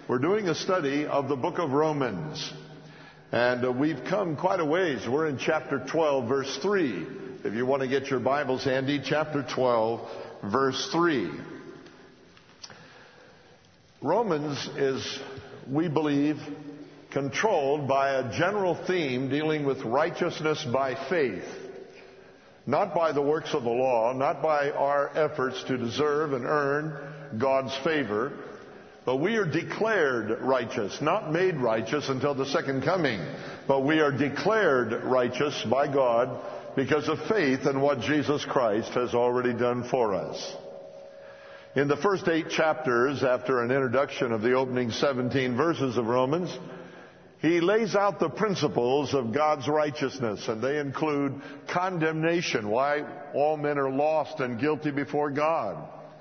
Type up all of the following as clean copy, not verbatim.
We're doing a study of the book of Romans. And we've come quite a ways. We're in chapter 12, verse 3. If you want to get your Bibles handy, chapter 12, verse 3. Romans is, we believe, controlled by a general theme dealing with righteousness by faith. Not by the works of the law, not by our efforts to deserve and earn God's favor, but we are declared righteous, not made righteous until the second coming, but we are declared righteous by God because of faith in what Jesus Christ has already done for us. In the first 8 chapters, after an introduction of the opening 17 verses of Romans, he lays out the principles of God's righteousness, and they include condemnation, why all men are lost and guilty before God.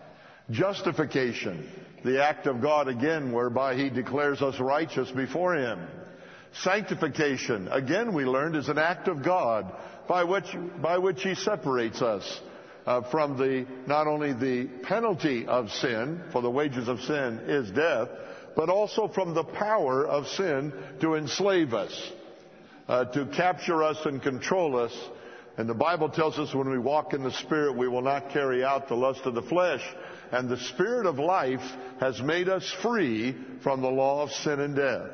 Justification, the act of God again whereby He declares us righteous before Him. Sanctification, again we learned, is an act of God by which He separates us from not only the penalty of sin, for the wages of sin is death, but also from the power of sin to enslave us, to capture us and control us. And the Bible tells us when we walk in the Spirit, we will not carry out the lust of the flesh. And the Spirit of life has made us free from the law of sin and death.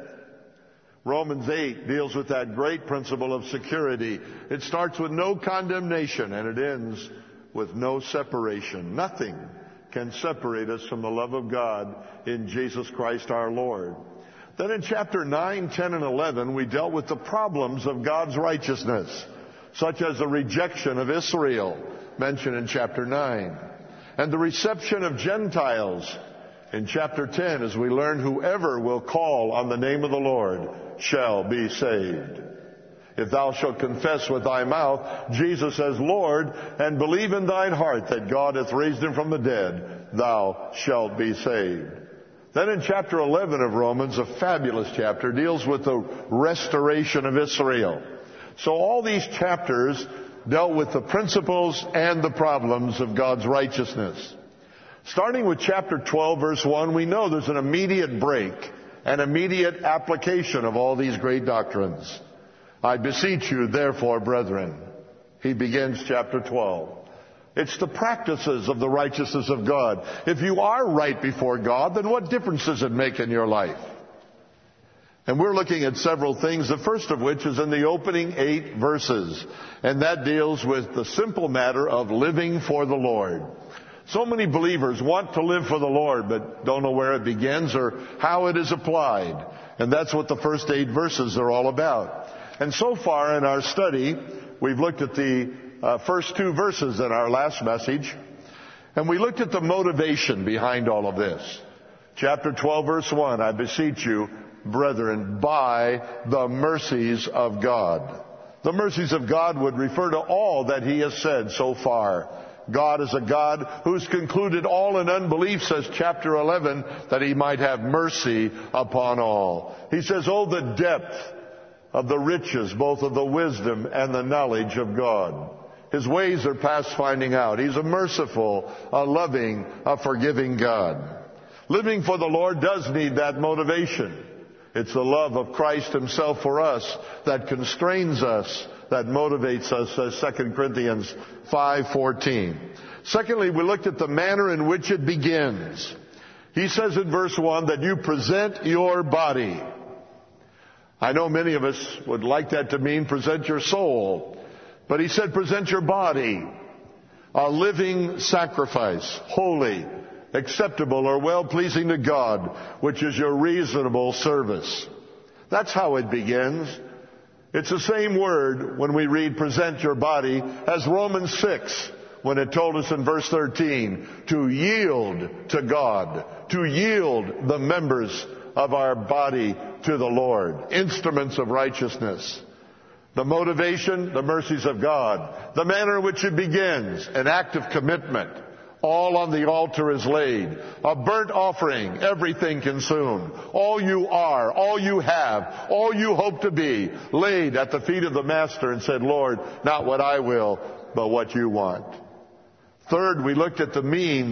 Romans 8 deals with that great principle of security. It starts with no condemnation, and it ends with no separation. Nothing can separate us from the love of God in Jesus Christ our Lord. Then in chapter 9, 10, and 11, we dealt with the problems of God's righteousness, such as the rejection of Israel, mentioned in chapter 9, and the reception of Gentiles in chapter 10, as we learn whoever will call on the name of the Lord shall be saved. If thou shalt confess with thy mouth Jesus as Lord, and believe in thine heart that God hath raised him from the dead, thou shalt be saved. Then in chapter 11 of Romans, a fabulous chapter, deals with the restoration of Israel. So all these chapters dealt with the principles and the problems of God's righteousness. Starting with chapter 12, verse 1, we know there's an immediate break, an immediate application of all these great doctrines. I beseech you, therefore, brethren. He begins chapter 12. It's the practices of the righteousness of God. If you are right before God, then what difference does it make in your life? And we're looking at several things, the first of which is in the opening 8 verses. And that deals with the simple matter of living for the Lord. So many believers want to live for the Lord, but don't know where it begins or how it is applied. And that's what the first 8 verses are all about. And so far in our study, we've looked at the first 2 verses in our last message. And we looked at the motivation behind all of this. Chapter 12, verse 1, I beseech you, brethren, by the mercies of God. The mercies of God would refer to all that He has said so far. God is a God who's concluded all in unbelief, says chapter 11, that He might have mercy upon all. He says, oh, the depth of the riches, both of the wisdom and the knowledge of God. His ways are past finding out. He's a merciful, a loving, a forgiving God. Living for the Lord does need that motivation. It's the love of Christ Himself for us that constrains us, that motivates us, says 2 Corinthians 5:14. Secondly, we looked at the manner in which it begins. He says in verse 1 that you present your body. I know many of us would like that to mean present your soul. But he said present your body, a living sacrifice, holy, acceptable, or well-pleasing to God, which is your reasonable service. That's how it begins. It's the same word when we read present your body as Romans 6, when it told us in verse 13 to yield to God, to yield the members of our body to the Lord, instruments of righteousness. The motivation, the mercies of God. The manner in which it begins, an act of commitment. All on the altar is laid. A burnt offering, everything consumed. All you are, all you have, all you hope to be, laid at the feet of the Master and said, Lord, not what I will, but what you want. Third, we looked at the means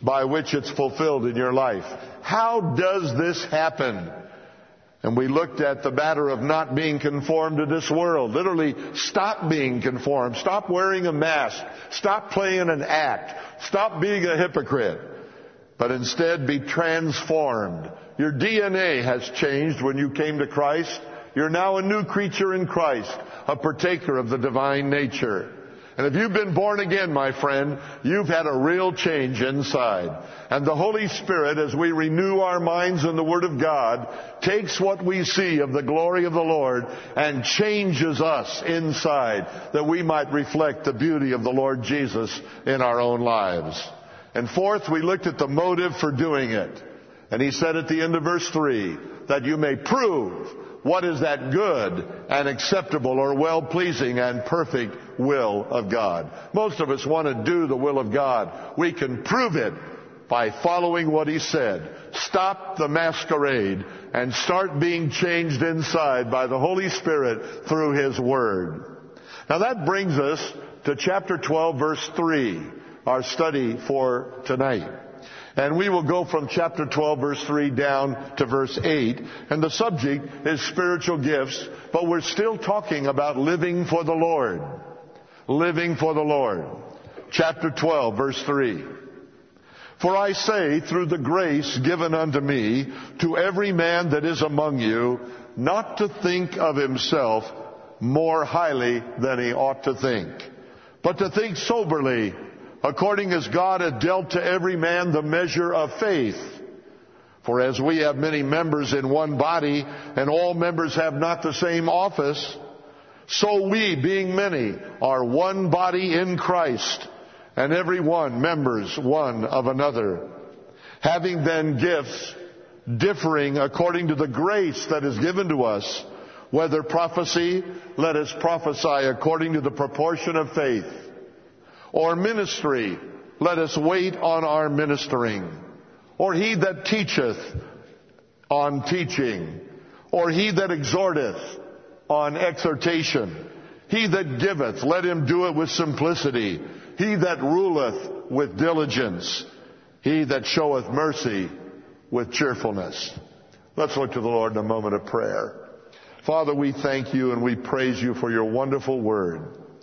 by which it's fulfilled in your life. How does this happen? And we looked at the matter of not being conformed to this world. Literally, stop being conformed. Stop wearing a mask. Stop playing an act. Stop being a hypocrite. But instead, be transformed. Your DNA has changed when you came to Christ. You're now a new creature in Christ, a partaker of the divine nature. And if you've been born again, my friend, you've had a real change inside. And the Holy Spirit, as we renew our minds in the Word of God, takes what we see of the glory of the Lord and changes us inside, that we might reflect the beauty of the Lord Jesus in our own lives. And fourth, we looked at the motive for doing it. And he said at the end of verse 3, that you may prove what is that good and acceptable or well-pleasing and perfect will of God. Most of us want to do the will of God. We can prove it by following what he said. Stop the masquerade and start being changed inside by the Holy Spirit through his word. Now that brings us to chapter 12, verse 3, our study for tonight. And we will go from chapter 12, verse 3 down to verse 8. And the subject is spiritual gifts, but we're still talking about living for the Lord. Living for the Lord. Chapter 12, verse 3. For I say, through the grace given unto me, to every man that is among you, not to think of himself more highly than he ought to think, but to think soberly, according as God hath dealt to every man the measure of faith. For as we have many members in one body, and all members have not the same office, so we, being many, are one body in Christ, and every one members one of another. Having then gifts differing according to the grace that is given to us, whether prophecy, let us prophesy according to the proportion of faith. Or ministry, let us wait on our ministering. Or he that teacheth, on teaching. Or he that exhorteth, on exhortation. He that giveth, let him do it with simplicity. He that ruleth, with diligence. He that showeth mercy, with cheerfulness. Let's look to the Lord in a moment of prayer. Father, we thank you and we praise you for your wonderful word.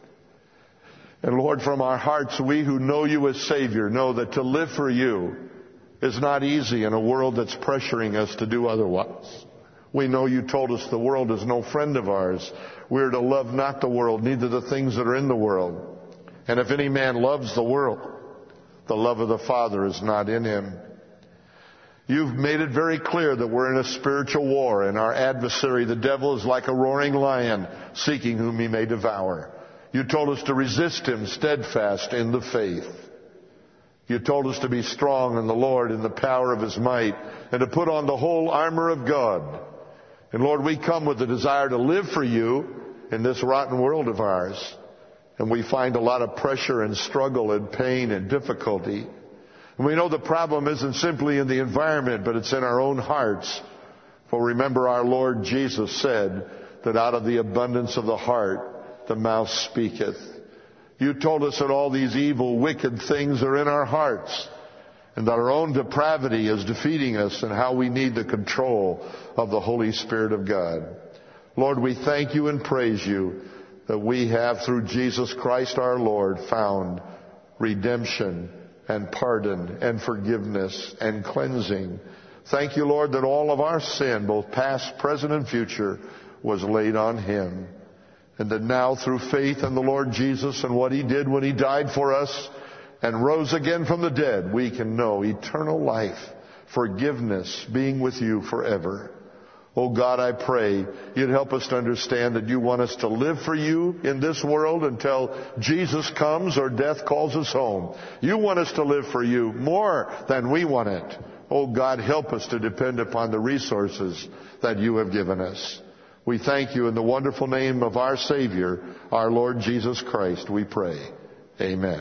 And Lord, from our hearts, we who know you as Savior know that to live for you is not easy in a world that's pressuring us to do otherwise. We know you told us the world is no friend of ours. We're to love not the world, neither the things that are in the world. And if any man loves the world, the love of the Father is not in him. You've made it very clear that we're in a spiritual war, and our adversary, the devil, is like a roaring lion, seeking whom he may devour. You told us to resist him steadfast in the faith. You told us to be strong in the Lord in the power of his might, and to put on the whole armor of God. And Lord, we come with the desire to live for you in this rotten world of ours. And we find a lot of pressure and struggle and pain and difficulty. And we know the problem isn't simply in the environment, but it's in our own hearts. For remember, our Lord Jesus said that out of the abundance of the heart, the mouth speaketh. You told us that all these evil, wicked things are in our hearts, and that our own depravity is defeating us, and how we need the control of the Holy Spirit of God. Lord, we thank you and praise you that we have, through Jesus Christ our Lord, found redemption and pardon and forgiveness and cleansing. Thank you, Lord, that all of our sin, both past, present, and future, was laid on him. And that now, through faith in the Lord Jesus and what he did when he died for us and rose again from the dead, we can know eternal life, forgiveness, being with you forever. Oh God, I pray you'd help us to understand that you want us to live for you in this world until Jesus comes or death calls us home. You want us to live for you more than we want it. Oh God, help us to depend upon the resources that you have given us. We thank you in the wonderful name of our Savior, our Lord Jesus Christ, we pray. Amen.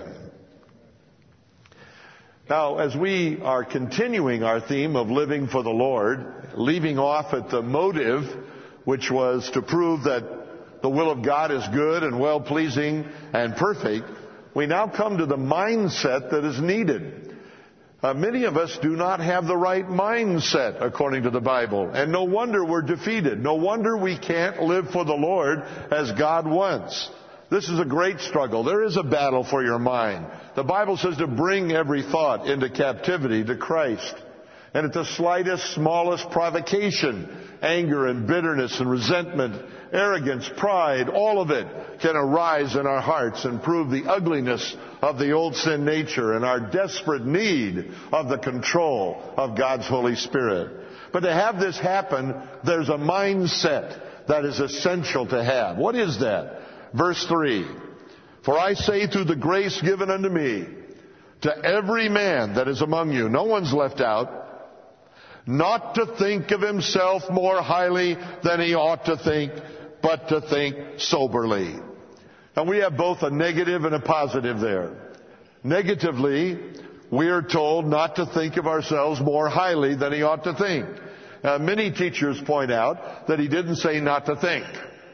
Now, as we are continuing our theme of living for the Lord, leaving off at the motive, which was to prove that the will of God is good and well-pleasing and perfect, we now come to the mindset that is needed. Many of us do not have the right mindset according to the Bible. And no wonder we're defeated. No wonder we can't live for the Lord as God wants. This is a great struggle. There is a battle for your mind. The Bible says to bring every thought into captivity to Christ. And at the slightest, smallest provocation, anger and bitterness and resentment, arrogance, pride, all of it can arise in our hearts and prove the ugliness of the old sin nature and our desperate need of the control of God's Holy Spirit. But to have this happen, there's a mindset that is essential to have. What is that? Verse 3, "For I say through the grace given unto me, to every man that is among you," no one's left out, "not to think of himself more highly than he ought to think, but to think soberly." And we have both a negative and a positive there. Negatively, we are told not to think of ourselves more highly than he ought to think. Many teachers point out that he didn't say not to think.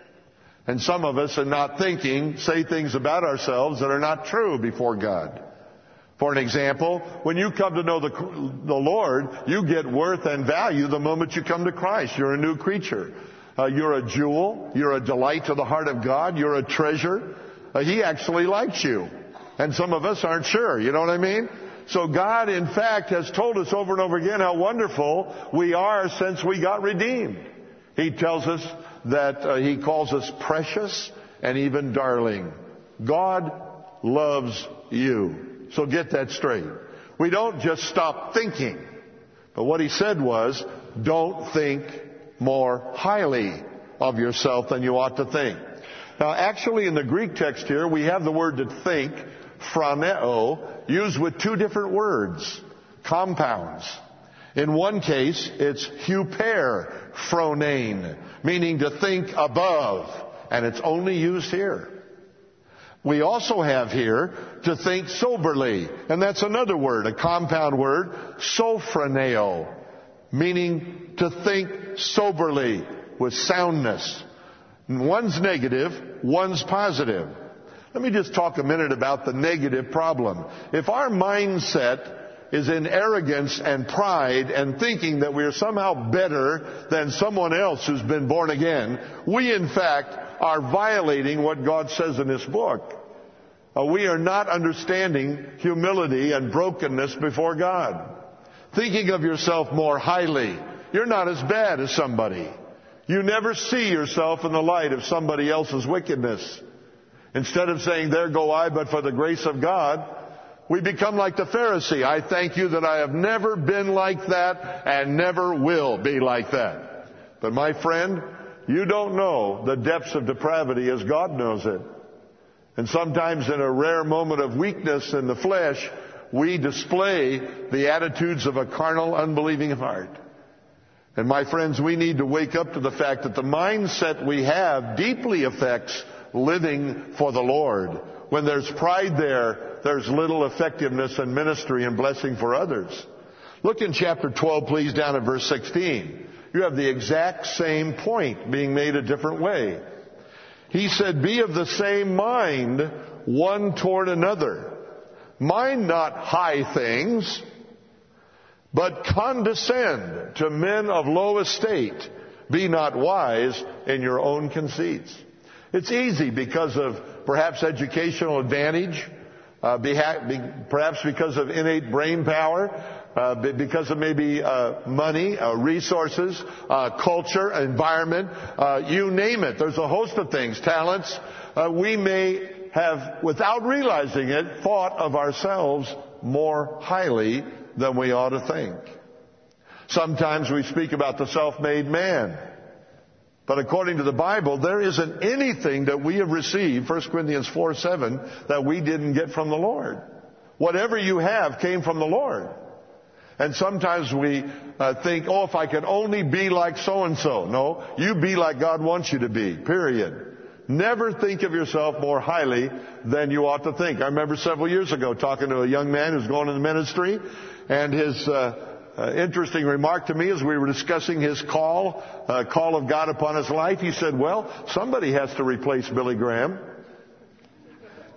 And some of us, in not thinking, say things about ourselves that are not true before God. For an example, when you come to know the Lord, you get worth and value the moment you come to Christ. You're a new creature. You're a jewel. You're a delight to the heart of God. You're a treasure. He actually likes you. And some of us aren't sure. You know what I mean? So God, in fact, has told us over and over again how wonderful we are since we got redeemed. He tells us that He calls us precious and even darling. God loves you. So get that straight. We don't just stop thinking. But what He said was, don't think more highly of yourself than you ought to think. Now, actually, in the Greek text here, we have the word to think, phroneo, used with two different words, compounds. In one case, it's huper phronein, meaning to think above, and it's only used here. We also have here to think soberly, and that's another word, a compound word, sophroneo, meaning to think soberly with soundness. One's negative, one's positive. Let me just talk a minute about the negative problem. If our mindset is in arrogance and pride and thinking that we are somehow better than someone else who's been born again, we in fact are violating what God says in this book. We are not understanding humility and brokenness before God. Thinking of yourself more highly. You're not as bad as somebody. You never see yourself in the light of somebody else's wickedness. Instead of saying, there go I, but for the grace of God, we become like the Pharisee. I thank you that I have never been like that and never will be like that. But my friend, you don't know the depths of depravity as God knows it. And sometimes in a rare moment of weakness in the flesh, we display the attitudes of a carnal, unbelieving heart. And my friends, we need to wake up to the fact that the mindset we have deeply affects living for the Lord. When there's pride there, there's little effectiveness in ministry and blessing for others. Look in chapter 12, please, down at verse 16. You have the exact same point being made a different way. He said, be of the same mind one toward another. Mind not high things, but condescend to men of low estate. Be not wise in your own conceits. It's easy because of perhaps educational advantage, perhaps because of innate brain power, because of maybe money, resources, culture, environment, you name it. There's a host of things, talents. We may have, without realizing it, thought of ourselves more highly than we ought to think. Sometimes we speak about the self-made man. But according to the Bible, there isn't anything that we have received, 1 Corinthians 4:7, that we didn't get from the Lord. Whatever you have came from the Lord. And sometimes we think, oh, if I could only be like so-and-so. No, you be like God wants you to be, period. Never think of yourself more highly than you ought to think. I remember several years ago talking to a young man who's going into ministry, and his interesting remark to me as we were discussing his call of God upon his life. He said, well, somebody has to replace Billy Graham.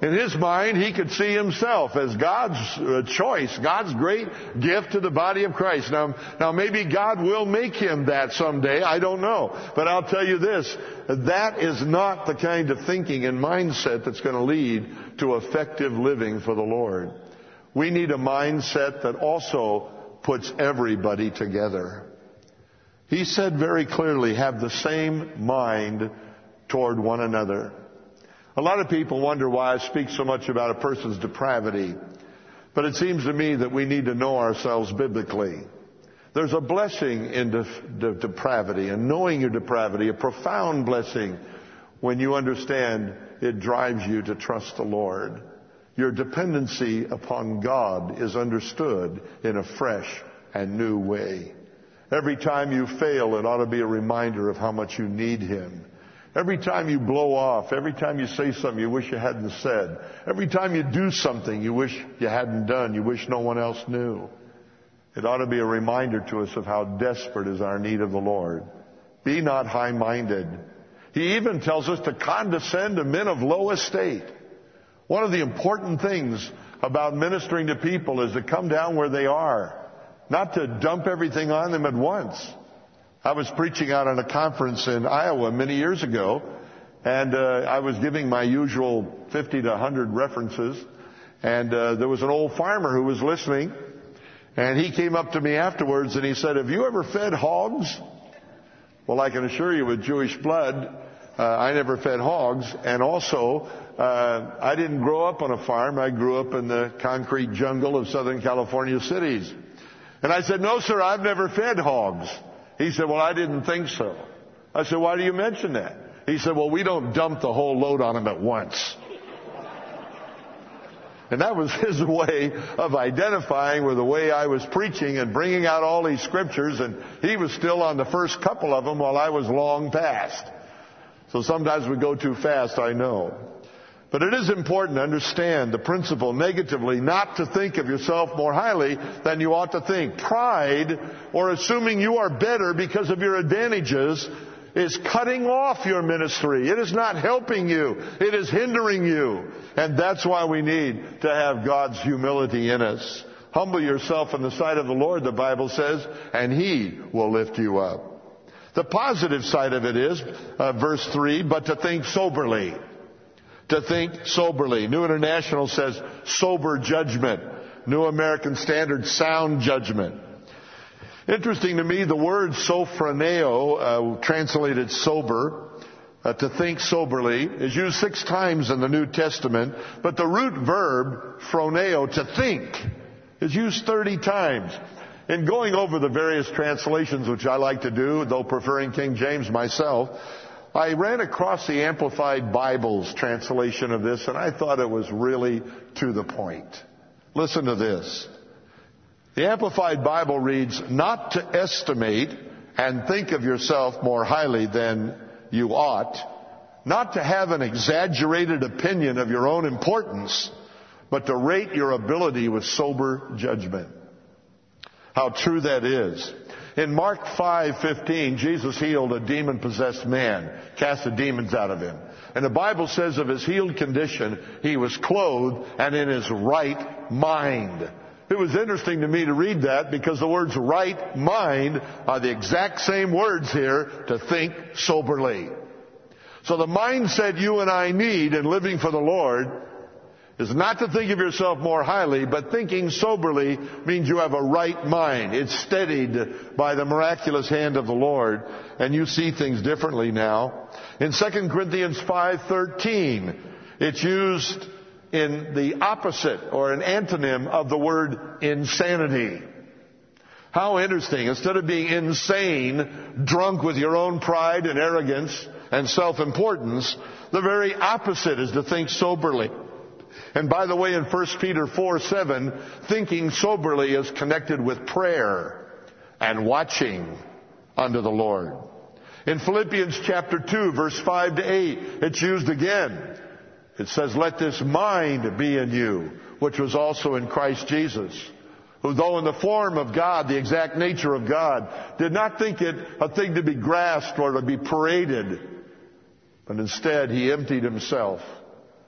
In his mind, he could see himself as God's choice, God's great gift to the body of Christ. Now maybe God will make him that someday. I don't know. But I'll tell you this, that is not the kind of thinking and mindset that's going to lead to effective living for the Lord. We need a mindset that also puts everybody together. He said very clearly, have the same mind toward one another. A lot of people wonder why I speak so much about a person's depravity. But it seems to me that we need to know ourselves biblically. There's a blessing in depravity, and knowing your depravity, a profound blessing when you understand it drives you to trust the Lord. Your dependency upon God is understood in a fresh and new way. Every time you fail, it ought to be a reminder of how much you need Him. Every time you blow off, every time you say something you wish you hadn't said, every time you do something you wish you hadn't done, you wish no one else knew, it ought to be a reminder to us of how desperate is our need of the Lord. Be not high-minded. He even tells us to condescend to men of low estate. One of the important things about ministering to people is to come down where they are, not to dump everything on them at once. I was preaching out at a conference in Iowa many years ago, and I was giving my usual 50 to 100 references, and there was an old farmer who was listening, and he came up to me afterwards and he said, have you ever fed hogs? Well, I can assure you with Jewish blood, I never fed hogs, and also I didn't grow up on a farm. I grew up in the concrete jungle of Southern California cities. And I said, no, sir, I've never fed hogs. He said, well, I didn't think so. I said, why do you mention that? He said, well, we don't dump the whole load on them at once. And that was his way of identifying with the way I was preaching and bringing out all these scriptures, and he was still on the first couple of them while I was long past. So sometimes we go too fast, I know. But it is important to understand the principle negatively, not to think of yourself more highly than you ought to think. Pride, or assuming you are better because of your advantages, is cutting off your ministry. It is not helping you. It is hindering you. And that's why we need to have God's humility in us. Humble yourself in the sight of the Lord, the Bible says, and He will lift you up. The positive side of it is, verse 3, but to think soberly. To think soberly. New International says sober judgment. New American Standard, sound judgment. Interesting to me, the word sophroneo, translated sober, to think soberly, is used 6 times in the New Testament, but the root verb, phroneo, to think, is used 30 times. In going over the various translations, which I like to do, though preferring King James myself, I ran across the Amplified Bible's translation of this, and I thought it was really to the point. Listen to this. The Amplified Bible reads, not to estimate and think of yourself more highly than you ought, not to have an exaggerated opinion of your own importance, but to rate your ability with sober judgment. How true that is. In Mark 5:15, Jesus healed a demon-possessed man, cast the demons out of him. And the Bible says of his healed condition, he was clothed and in his right mind. It was interesting to me to read that because the words right mind are the exact same words here to think soberly. So the mindset you and I need in living for the Lord is not to think of yourself more highly, but thinking soberly means you have a right mind. It's steadied by the miraculous hand of the Lord, and you see things differently now. In 2 Corinthians 5:13, it's used in the opposite or an antonym of the word insanity. How interesting. Instead of being insane, drunk with your own pride and arrogance and self-importance, the very opposite is to think soberly. And by the way, in 1 Peter 4:7, thinking soberly is connected with prayer and watching unto the Lord. In Philippians chapter 2, verse 5 to 8, it's used again. It says, let this mind be in you, which was also in Christ Jesus, who though in the form of God, the exact nature of God, did not think it a thing to be grasped or to be paraded, but instead he emptied himself,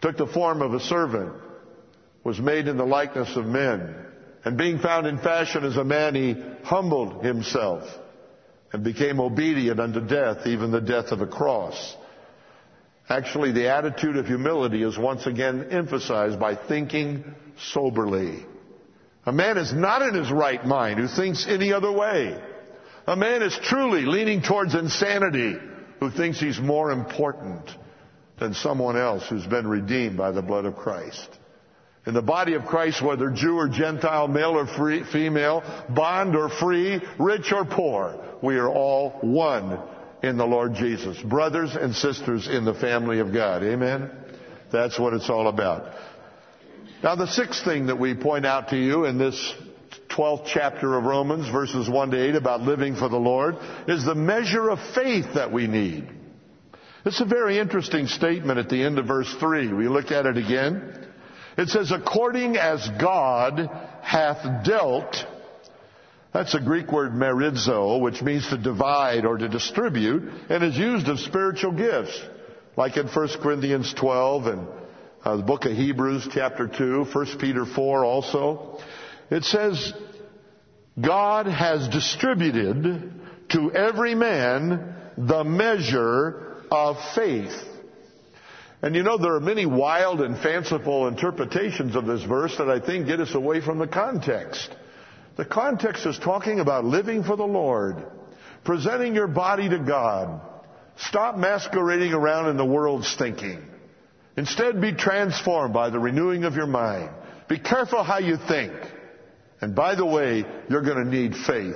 took the form of a servant, was made in the likeness of men, and being found in fashion as a man, he humbled himself and became obedient unto death, even the death of a cross. Actually, the attitude of humility is once again emphasized by thinking soberly. A man is not in his right mind who thinks any other way. A man is truly leaning towards insanity who thinks he's more important than someone else who's been redeemed by the blood of Christ. In the body of Christ, whether Jew or Gentile, male or female, bond or free, rich or poor, we are all one in the Lord Jesus. Brothers and sisters in the family of God. Amen? That's what it's all about. Now, the sixth thing that we point out to you in this 12th chapter of Romans, verses 1 to 8, about living for the Lord, is the measure of faith that we need. It's a very interesting statement at the end of verse 3. We look at it again. It says, according as God hath dealt, that's a Greek word merizo, which means to divide or to distribute, and is used of spiritual gifts, like in 1 Corinthians 12 and the book of Hebrews chapter 2, 1 Peter 4 also. It says, God has distributed to every man the measure of faith. And you know, there are many wild and fanciful interpretations of this verse that I think get us away from the context. The context is talking about living for the Lord, presenting your body to God. Stop masquerading around in the world's thinking. Instead, be transformed by the renewing of your mind. Be careful how you think. And by the way, you're going to need faith.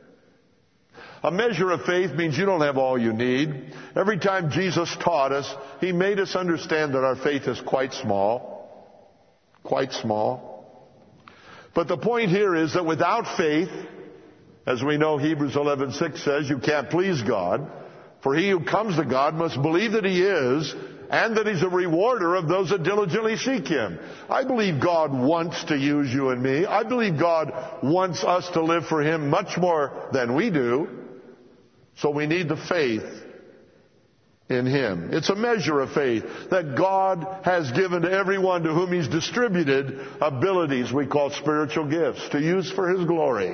A measure of faith means you don't have all you need. Every time Jesus taught us, He made us understand that our faith is quite small. Quite small. But the point here is that without faith, as we know Hebrews 11:6 says, you can't please God. For he who comes to God must believe that He is, and that He's a rewarder of those that diligently seek Him. I believe God wants to use you and me. I believe God wants us to live for Him much more than we do. So we need the faith in Him. It's a measure of faith that God has given to everyone to whom He's distributed abilities we call spiritual gifts to use for His glory.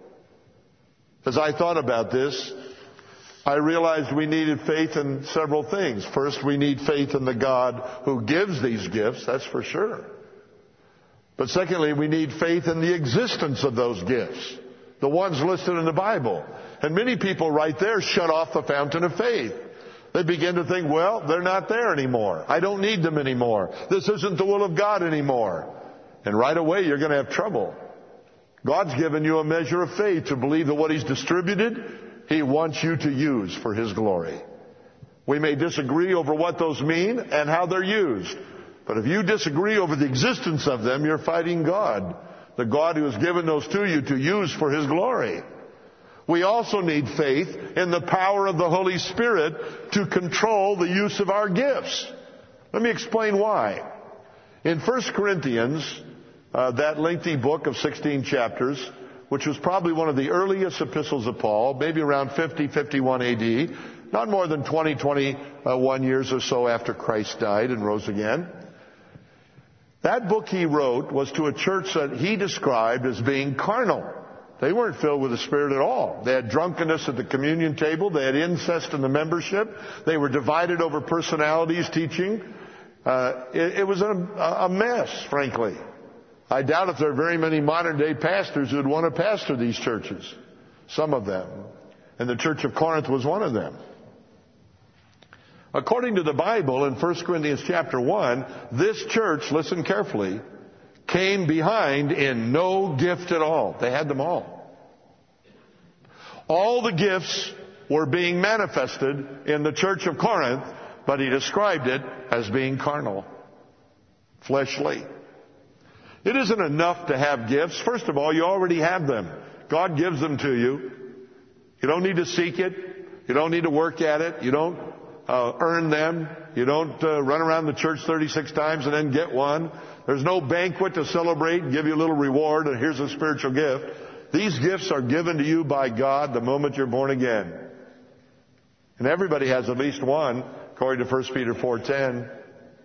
As I thought about this, I realized we needed faith in several things. First, we need faith in the God who gives these gifts, that's for sure. But secondly, we need faith in the existence of those gifts, the ones listed in the Bible. And many people right there shut off the fountain of faith. They begin to think, well, they're not there anymore. I don't need them anymore. This isn't the will of God anymore. And right away, you're going to have trouble. God's given you a measure of faith to believe that what He's distributed, He wants you to use for His glory. We may disagree over what those mean and how they're used. But if you disagree over the existence of them, you're fighting God, the God who has given those to you to use for His glory. We also need faith in the power of the Holy Spirit to control the use of our gifts. Let me explain why. In 1 Corinthians, that lengthy book of 16 chapters, which was probably one of the earliest epistles of Paul, maybe around 50, 51 AD, not more than 21 years or so after Christ died and rose again. That book he wrote was to a church that he described as being carnal. They weren't filled with the Spirit at all. They had drunkenness at the communion table. They had incest in the membership. They were divided over personalities teaching. It was a mess, frankly. I doubt if there are very many modern-day pastors who would want to pastor these churches. Some of them. And the Church of Corinth was one of them. According to the Bible, in 1 Corinthians chapter 1, this church, listen carefully, came behind in no gift at all. They had them all. All the gifts were being manifested in the Church of Corinth, but he described it as being carnal, fleshly. It isn't enough to have gifts. First of all, you already have them. God gives them to you. You don't need to seek it. You don't need to work at it. You don't earn them. You don't run around the church 36 times and then get one. There's no banquet to celebrate and give you a little reward and here's a spiritual gift. These gifts are given to you by God the moment you're born again. And everybody has at least one, according to 1 Peter 4:10.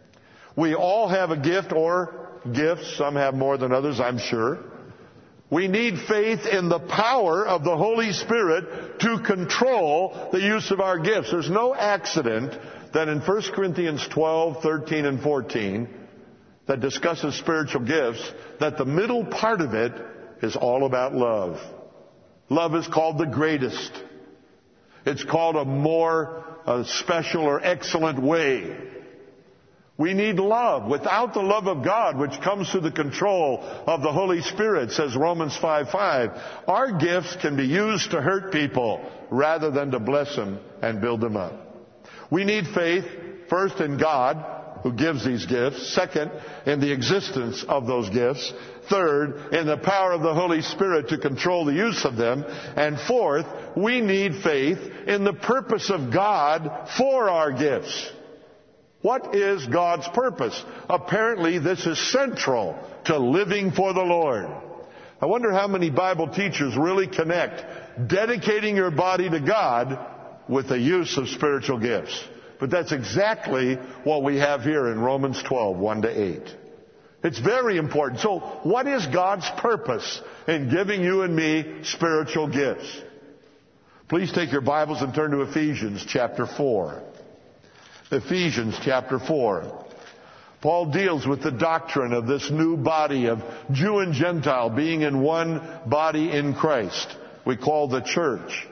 We all have a gift or gifts. Some have more than others, I'm sure. We need faith in the power of the Holy Spirit to control the use of our gifts. There's no accident that in 1 Corinthians 12, 13, and 14 that discusses spiritual gifts, that the middle part of it is all about love. Love is called the greatest. It's called a more special or excellent way. We need love. Without the love of God, which comes through the control of the Holy Spirit, says Romans 5:5, our gifts can be used to hurt people rather than to bless them and build them up. We need faith, first in God, who gives these gifts. Second, in the existence of those gifts. Third, in the power of the Holy Spirit to control the use of them. And fourth, we need faith in the purpose of God for our gifts. What is God's purpose? Apparently, this is central to living for the Lord. I wonder how many Bible teachers really connect dedicating your body to God with the use of spiritual gifts. But that's exactly what we have here in Romans 12, 1-8. It's very important. So, what is God's purpose in giving you and me spiritual gifts? Please take your Bibles and turn to Ephesians chapter 4. Ephesians chapter 4. Paul deals with the doctrine of this new body of Jew and Gentile being in one body in Christ. We call the church.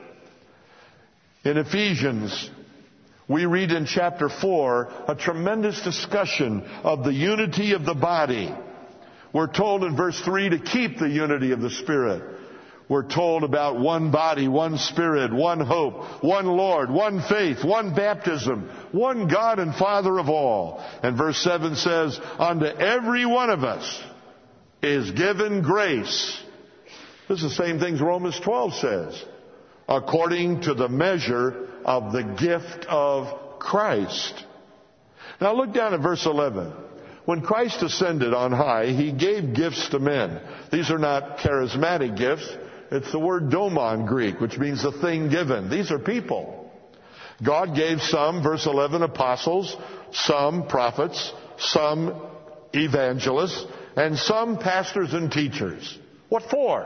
In Ephesians, we read in chapter 4 a tremendous discussion of the unity of the body. We're told in verse 3 to keep the unity of the Spirit. We're told about one body, one Spirit, one hope, one Lord, one faith, one baptism, one God and Father of all. And verse 7 says, unto every one of us is given grace. This is the same thing Romans 12 says. According to the measure of the gift of Christ. Now look down at verse 11. When Christ ascended on high, He gave gifts to men. These are not charismatic gifts. It's the word domon Greek, which means the thing given. These are people. God gave some, verse 11, apostles, some prophets, some evangelists, and some pastors and teachers. What for?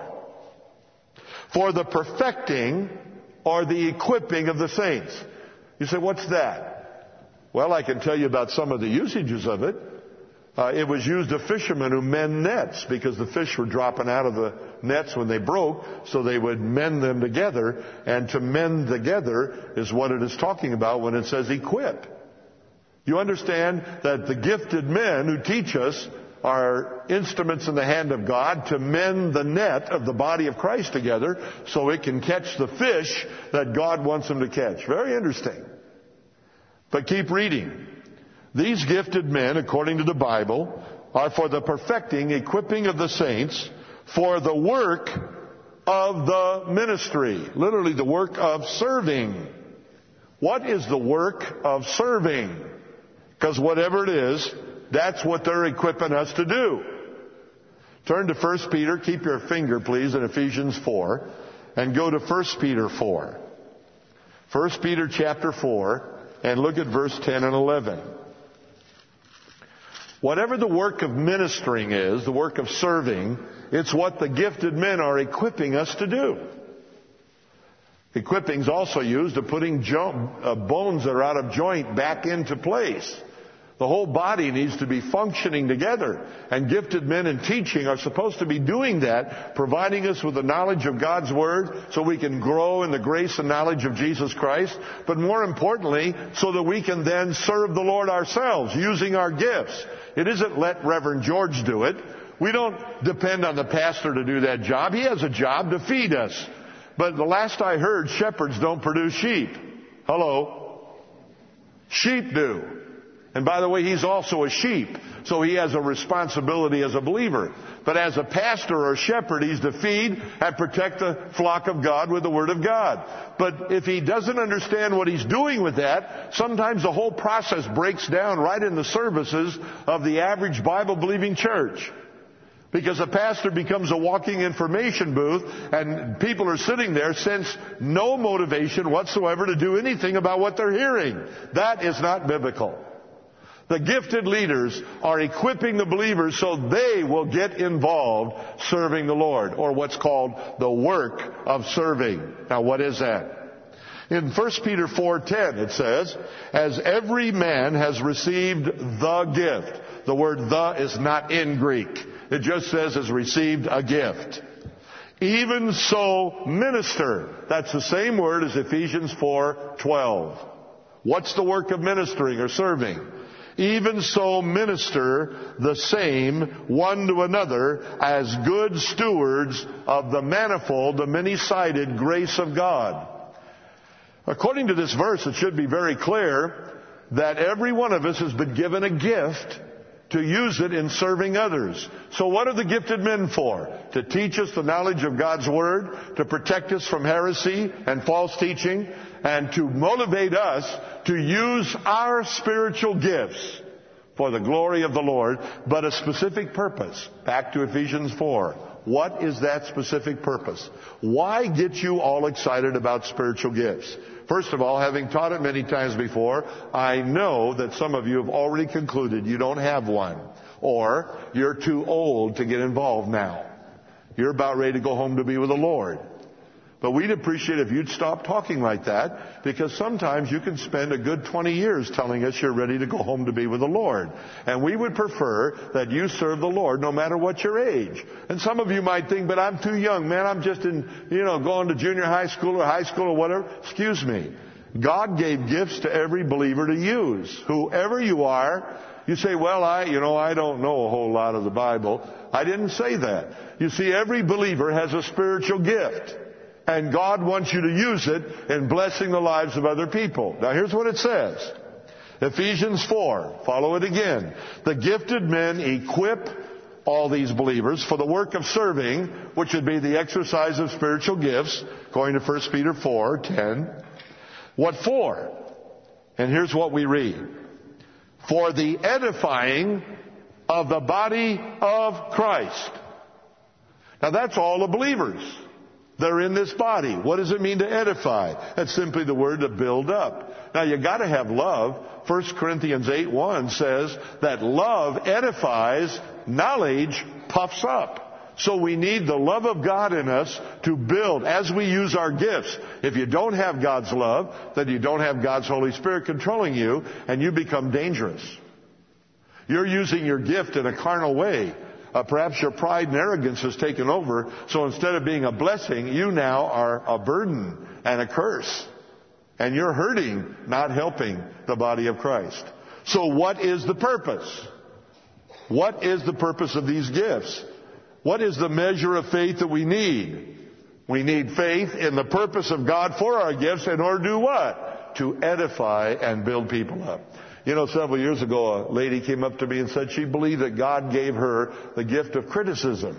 For the perfecting or the equipping of the saints. You say, what's that? Well, I can tell you about some of the usages of it. It was used of fishermen who mend nets because the fish were dropping out of the nets when they broke, so they would mend them together. And to mend together is what it is talking about when it says equip. You understand that the gifted men who teach us are instruments in the hand of God to mend the net of the body of Christ together so it can catch the fish that God wants them to catch. Very interesting. But keep reading. These gifted men, according to the Bible, are for the perfecting, equipping of the saints, for the work of the ministry. Literally the work of serving. What is the work of serving? Because whatever it is, that's what they're equipping us to do. Turn to 1 Peter. Keep your finger, please, in Ephesians 4. And go to 1 Peter 4. 1 Peter chapter 4. And look at verse 10 and 11. Whatever the work of ministering is, the work of serving, it's what the gifted men are equipping us to do. Equipping is also used of putting bones that are out of joint back into place. The whole body needs to be functioning together. And gifted men in teaching are supposed to be doing that, providing us with the knowledge of God's Word so we can grow in the grace and knowledge of Jesus Christ. But more importantly, so that we can then serve the Lord ourselves using our gifts. It isn't let Reverend George do it. We don't depend on the pastor to do that job. He has a job to feed us. But the last I heard, shepherds don't produce sheep. Hello? Sheep do. And by the way, he's also a sheep, so he has a responsibility as a believer. But as a pastor or a shepherd, he's to feed and protect the flock of God with the Word of God. But if he doesn't understand what he's doing with that, sometimes the whole process breaks down right in the services of the average Bible-believing church. Because a pastor becomes a walking information booth, and people are sitting there sense no motivation whatsoever to do anything about what they're hearing. That is not biblical. The gifted leaders are equipping the believers so they will get involved serving the Lord, or what's called the work of serving. Now, what is that? In 1 Peter 4:10 it says, as every man has received the gift. The word the is not in Greek. It just says has received a gift. Even so minister. That's the same word as Ephesians 4:12. What's the work of ministering or serving? Even so minister the same one to another as good stewards of the manifold, the many-sided grace of God. According to this verse, it should be very clear that every one of us has been given a gift to use it in serving others. So what are the gifted men for? To teach us the knowledge of God's Word, to protect us from heresy and false teaching, and to motivate us to use our spiritual gifts for the glory of the Lord, but a specific purpose. Back to Ephesians 4. What is that specific purpose? Why get you all excited about spiritual gifts? First of all, having taught it many times before, I know that some of you have already concluded you don't have one, or you're too old to get involved now. You're about ready to go home to be with the Lord. But we'd appreciate if you'd stop talking like that, because sometimes you can spend a good 20 years telling us you're ready to go home to be with the Lord. And we would prefer that you serve the Lord no matter what your age. And some of you might think, but I'm too young, man. I'm just going to junior high school or whatever. Excuse me. God gave gifts to every believer to use. Whoever you are, you say, well, I don't know a whole lot of the Bible. I didn't say that. You see, every believer has a spiritual gift. And God wants you to use it in blessing the lives of other people. Now here's what it says. Ephesians 4. Follow it again. The gifted men equip all these believers for the work of serving, which would be the exercise of spiritual gifts, according to 1 Peter 4:10. What for? And here's what we read. For the edifying of the body of Christ. Now that's all the believers. They're in this body. What does it mean to edify? That's simply the word to build up. Now you got to have love. 1 Corinthians 8:1 says that love edifies, knowledge puffs up. So we need the love of God in us to build as we use our gifts. If you don't have God's love, then you don't have God's Holy Spirit controlling you, and you become dangerous. You're using your gift in a carnal way. Perhaps your pride and arrogance has taken over, so instead of being a blessing, you now are a burden and a curse. And you're hurting, not helping the body of Christ. So what is the purpose? What is the purpose of these gifts? What is the measure of faith that we need? We need faith in the purpose of God for our gifts in order to do what? To edify and build people up. Several years ago, a lady came up to me and said she believed that God gave her the gift of criticism.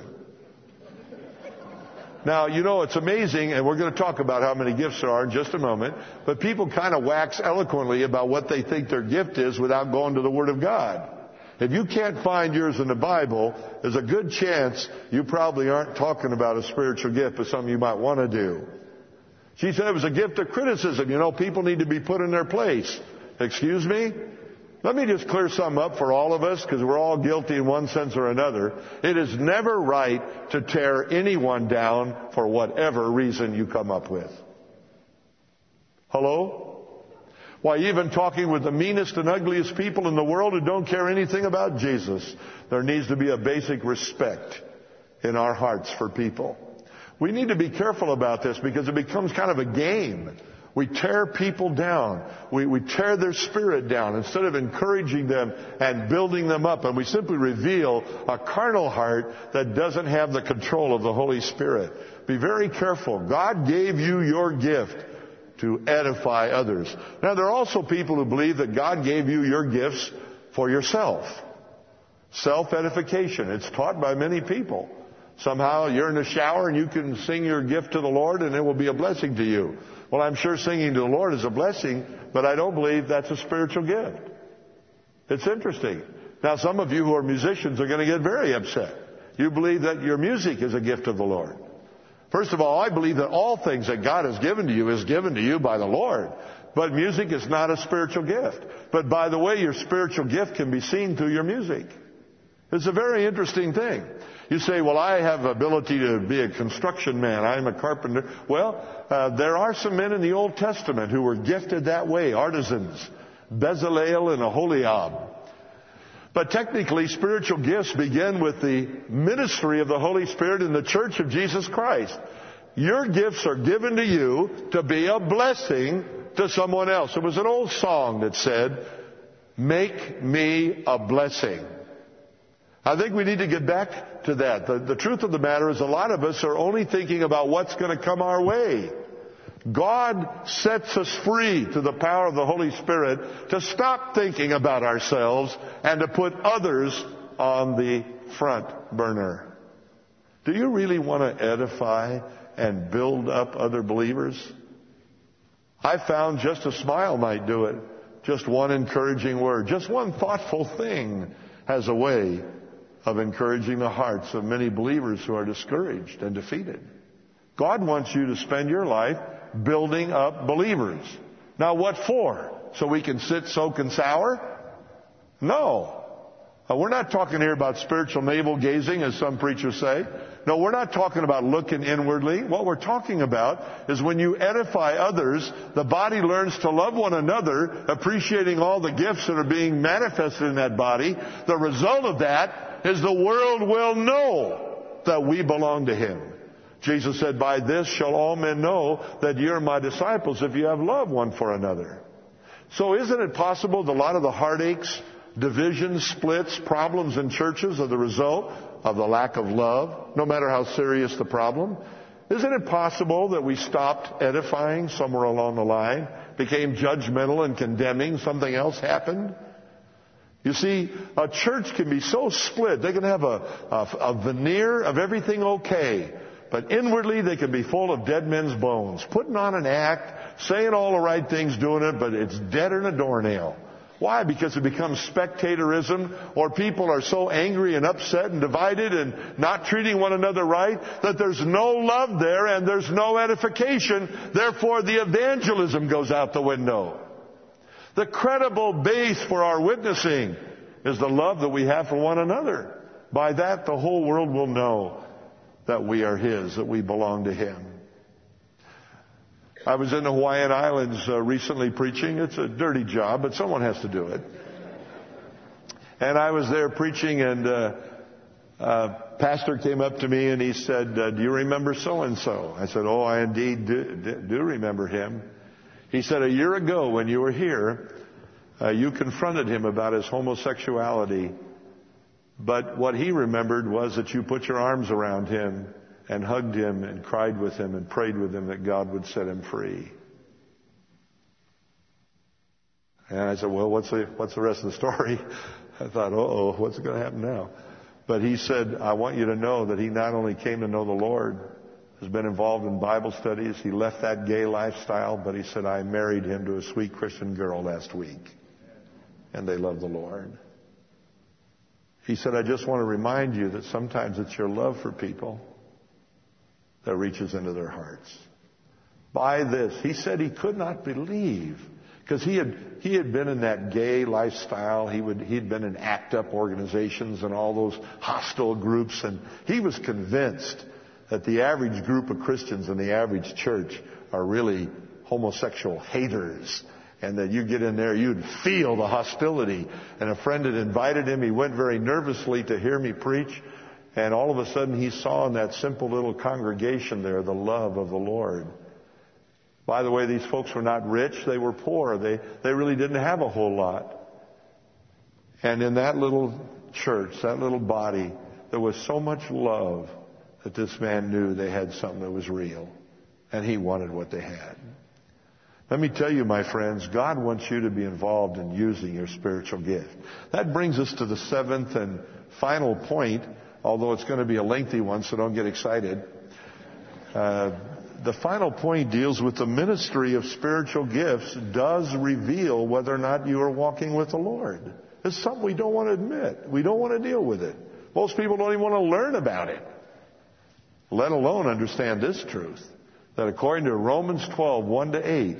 Now, it's amazing, and we're going to talk about how many gifts there are in just a moment, but people kind of wax eloquently about what they think their gift is without going to the Word of God. If you can't find yours in the Bible, there's a good chance you probably aren't talking about a spiritual gift, but something you might want to do. She said it was a gift of criticism. People need to be put in their place. Excuse me? Let me just clear something up for all of us, because we're all guilty in one sense or another. It is never right to tear anyone down for whatever reason you come up with. Hello? Why, even talking with the meanest and ugliest people in the world who don't care anything about Jesus, there needs to be a basic respect in our hearts for people. We need to be careful about this, because it becomes kind of a game. We tear people down. We tear their spirit down instead of encouraging them and building them up. And we simply reveal a carnal heart that doesn't have the control of the Holy Spirit. Be very careful. God gave you your gift to edify others. Now, there are also people who believe that God gave you your gifts for yourself. Self-edification. It's taught by many people. Somehow you're in the shower and you can sing your gift to the Lord and it will be a blessing to you. Well, I'm sure singing to the Lord is a blessing, but I don't believe that's a spiritual gift. It's interesting. Now, some of you who are musicians are going to get very upset. You believe that your music is a gift of the Lord. First of all, I believe that all things that God has given to you is given to you by the Lord. But music is not a spiritual gift. But by the way, your spiritual gift can be seen through your music. It's a very interesting thing. You say, well, I have ability to be a construction man. I'm a carpenter. Well, there are some men in the Old Testament who were gifted that way, artisans, Bezalel and Aholiab. But technically, spiritual gifts begin with the ministry of the Holy Spirit in the Church of Jesus Christ. Your gifts are given to you to be a blessing to someone else. There was an old song that said, "Make me a blessing." I think we need to get back to that. The truth of the matter is a lot of us are only thinking about what's going to come our way. God sets us free to the power of the Holy Spirit to stop thinking about ourselves and to put others on the front burner. Do you really want to edify and build up other believers? I found just a smile might do it. Just one encouraging word, just one thoughtful thing has a way of encouraging the hearts of many believers who are discouraged and defeated. God wants you to spend your life building up believers. Now what for? So we can sit, soak, and sour? No. We're not talking here about spiritual navel gazing, as some preachers say. No, we're not talking about looking inwardly. What we're talking about is when you edify others, the body learns to love one another, appreciating all the gifts that are being manifested in that body. The result of that is the world will know that we belong to Him. Jesus said, "By this shall all men know that you're my disciples, if you have love one for another." So isn't it possible that a lot of the heartaches, divisions, splits, problems in churches are the result of the lack of love, no matter how serious the problem? Isn't it possible that we stopped edifying somewhere along the line, became judgmental and condemning, something else happened? You see, a church can be so split. They can have a veneer of everything okay, but inwardly they can be full of dead men's bones, putting on an act, saying all the right things, doing it, but it's deader than a doornail. Why? Because it becomes spectatorism, or people are so angry and upset and divided and not treating one another right that there's no love there and there's no edification. Therefore, the evangelism goes out the window. The credible base for our witnessing is the love that we have for one another. By that, the whole world will know that we are His, that we belong to Him. I was in the Hawaiian Islands recently preaching. It's a dirty job, but someone has to do it. And I was there preaching, and a pastor came up to me and he said, "Do you remember so-and-so?" I said, "Oh, I indeed do remember him." He said, "A year ago when you were here, you confronted him about his homosexuality. But what he remembered was that you put your arms around him and hugged him and cried with him and prayed with him that God would set him free." And I said, "Well, what's the rest of the story?" I thought, what's going to happen now? But he said, "I want you to know that he not only came to know the Lord, has been involved in Bible studies. He left that gay lifestyle, but he said, I married him to a sweet Christian girl last week. And they love the Lord." He said, "I just want to remind you that sometimes it's your love for people that reaches into their hearts." By this, he said he could not believe, because he had been in that gay lifestyle. He'd been in ACT UP organizations and all those hostile groups, and he was convinced that the average group of Christians in the average church are really homosexual haters, and that you get in there, you'd feel the hostility. And a friend had invited him. He went very nervously to hear me preach. And all of a sudden he saw in that simple little congregation there the love of the Lord. By the way, these folks were not rich. They were poor. They really didn't have a whole lot. And in that little church, that little body, there was so much love that this man knew they had something that was real. And he wanted what they had. Let me tell you, my friends, God wants you to be involved in using your spiritual gift. That brings us to the seventh and final point, although it's going to be a lengthy one, so don't get excited. The final point deals with the ministry of spiritual gifts does reveal whether or not you are walking with the Lord. It's something we don't want to admit. We don't want to deal with it. Most people don't even want to learn about it, let alone understand this truth, that according to Romans 12, 1-8,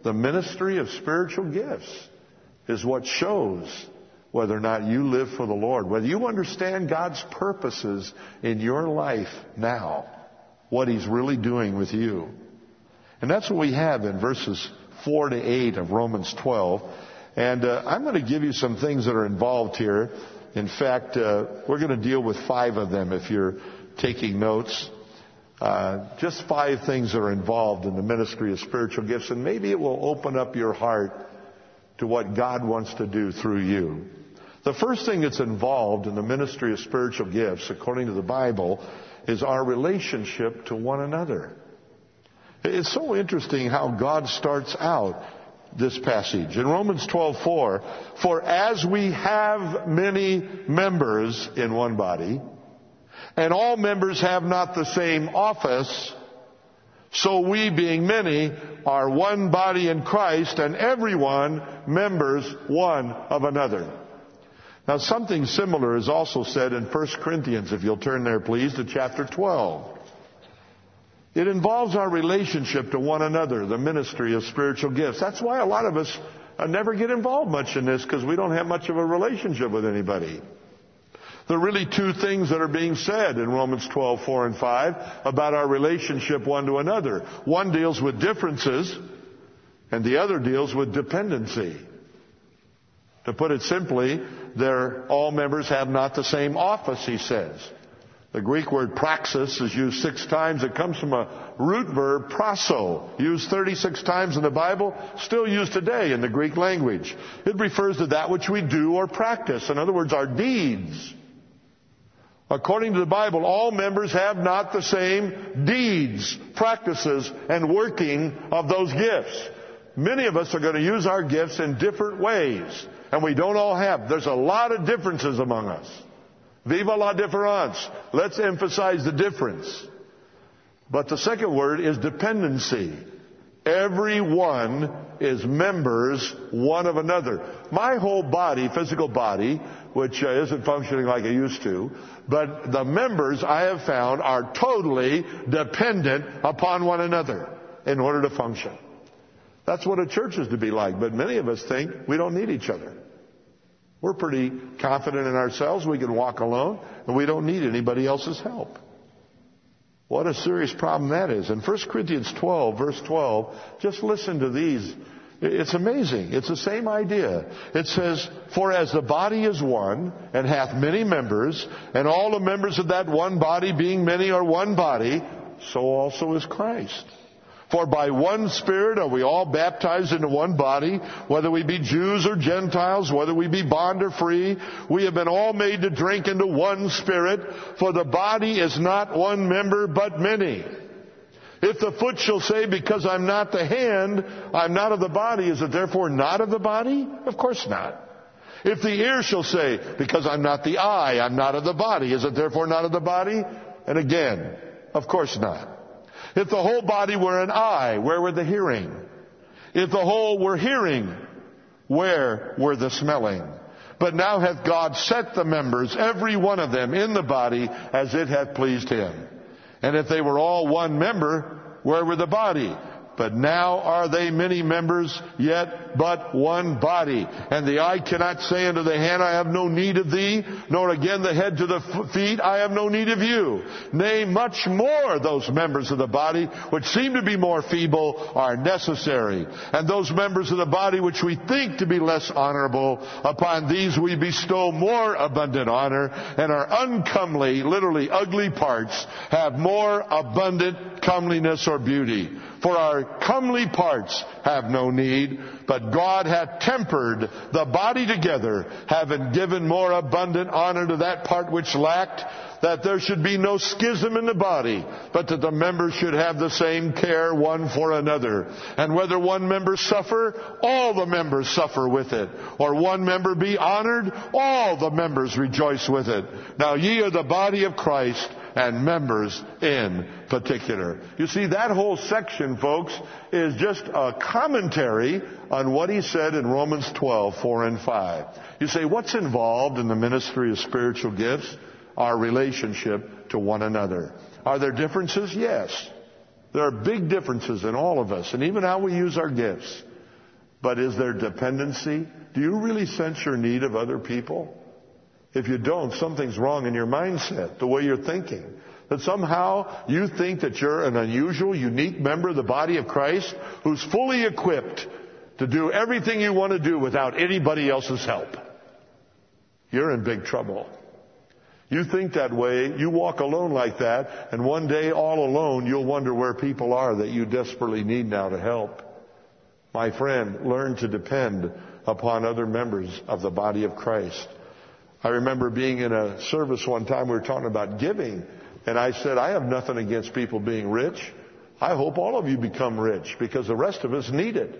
The ministry of spiritual gifts is what shows whether or not you live for the Lord, whether you understand God's purposes in your life now, what He's really doing with you. And that's what we have in verses 4 to 8 of Romans 12. And I'm going to give you some things that are involved here. In fact, we're going to deal with 5 of them if you're taking notes. Just 5 things that are involved in the ministry of spiritual gifts, and maybe it will open up your heart to what God wants to do through you. The first thing that's involved in the ministry of spiritual gifts, according to the Bible, is our relationship to one another. It's so interesting how God starts out this passage. In Romans 12:4, for as we have many members in one body, and all members have not the same office, so we, being many, are one body in Christ, and everyone members one of another. Now, something similar is also said in 1 Corinthians, if you'll turn there, please, to chapter 12. It involves our relationship to one another, the ministry of spiritual gifts. That's why a lot of us never get involved much in this, because we don't have much of a relationship with anybody. There are really 2 things that are being said in Romans 12:4 and 5 about our relationship one to another. One deals with differences, and the other deals with dependency. To put it simply, all members have not the same office, he says. The Greek word praxis is used 6 times. It comes from a root verb, praso, used 36 times in the Bible, still used today in the Greek language. It refers to that which we do or practice. In other words, our deeds. According to the Bible, all members have not the same deeds, practices, and working of those gifts. Many of us are going to use our gifts in different ways, and we don't all have. There's a lot of differences among us. Viva la différence. Let's emphasize the difference. But the second word is dependency. Everyone is members one of another. My whole body, physical body, which isn't functioning like it used to, but the members I have found are totally dependent upon one another in order to function. That's what a church is to be like, but many of us think we don't need each other. We're pretty confident in ourselves. We can walk alone, and we don't need anybody else's help. What a serious problem that is. In 1 Corinthians 12, verse 12, just listen to these. It's amazing. It's the same idea. It says, for as the body is one, and hath many members, and all the members of that one body, being many, are one body, so also is Christ. For by one Spirit are we all baptized into one body, whether we be Jews or Gentiles, whether we be bond or free. We have been all made to drink into one Spirit, for the body is not one member, but many. If the foot shall say, because I'm not the hand, I'm not of the body, is it therefore not of the body? Of course not. If the ear shall say, because I'm not the eye, I'm not of the body, is it therefore not of the body? And again, of course not. If the whole body were an eye, where were the hearing? If the whole were hearing, where were the smelling? But now hath God set the members, every one of them, in the body as it hath pleased Him. And if they were all one member, where were the body? But now are they many members, yet but one body. And the eye cannot say unto the hand, I have no need of thee, nor again the head to the feet, I have no need of you. Nay, much more those members of the body which seem to be more feeble are necessary. And those members of the body which we think to be less honorable, upon these we bestow more abundant honor, and our uncomely, literally ugly parts, have more abundant comeliness or beauty. For our comely parts have no need, but God hath tempered the body together, having given more abundant honor to that part which lacked, that there should be no schism in the body, but that the members should have the same care one for another. And whether one member suffer, all the members suffer with it. Or one member be honored, all the members rejoice with it. Now ye are the body of Christ, and members in particular. You see, that whole section, folks, is just a commentary on what he said in Romans 12, 4 and 5. You say, what's involved in the ministry of spiritual gifts? Our relationship to one another. Are there differences? Yes. There are big differences in all of us, and even how we use our gifts. But is there dependency? Do you really sense your need of other people? If you don't, something's wrong in your mindset, the way you're thinking. That somehow you think that you're an unusual, unique member of the body of Christ who's fully equipped to do everything you want to do without anybody else's help. You're in big trouble. You think that way, you walk alone like that, and one day all alone you'll wonder where people are that you desperately need now to help. My friend, learn to depend upon other members of the body of Christ. I remember being in a service one time, we were talking about giving, and I said, I have nothing against people being rich. I hope all of you become rich because the rest of us need it.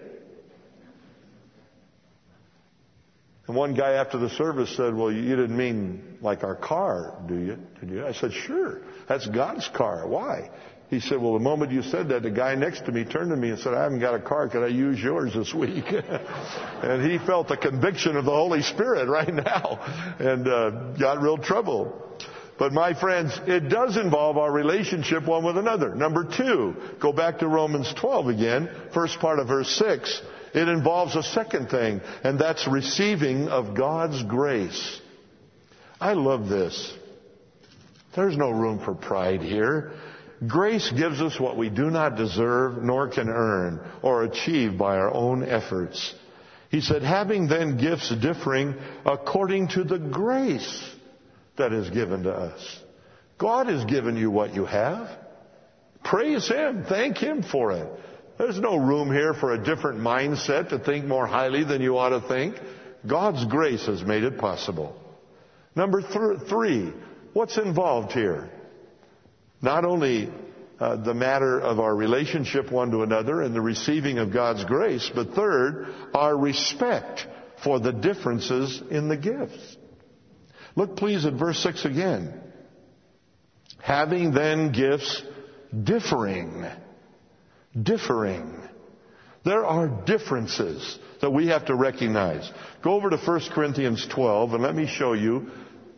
And one guy after the service said, well, you didn't mean like our car, do you? Did you? I said, sure. That's God's car. Why? He said, well, the moment you said that, the guy next to me turned to me and said, I haven't got a car. Could I use yours this week? And he felt the conviction of the Holy Spirit right now and got real trouble. But my friends, it does involve our relationship one with another. Number 2, go back to Romans 12 again, first part of verse 6. It involves a second thing, and that's receiving of God's grace. I love this. There's no room for pride here. Grace gives us what we do not deserve nor can earn or achieve by our own efforts. He said, having then gifts differing according to the grace that is given to us. God has given you what you have. Praise Him. Thank Him for it. There's no room here for a different mindset to think more highly than you ought to think. God's grace has made it possible. Number 3, what's involved here? Not only the matter of our relationship one to another and the receiving of God's grace, but third, our respect for the differences in the gifts. Look please at verse 6 again. Having then gifts differing. There are differences that we have to recognize. Go over to 1 Corinthians 12 and let me show you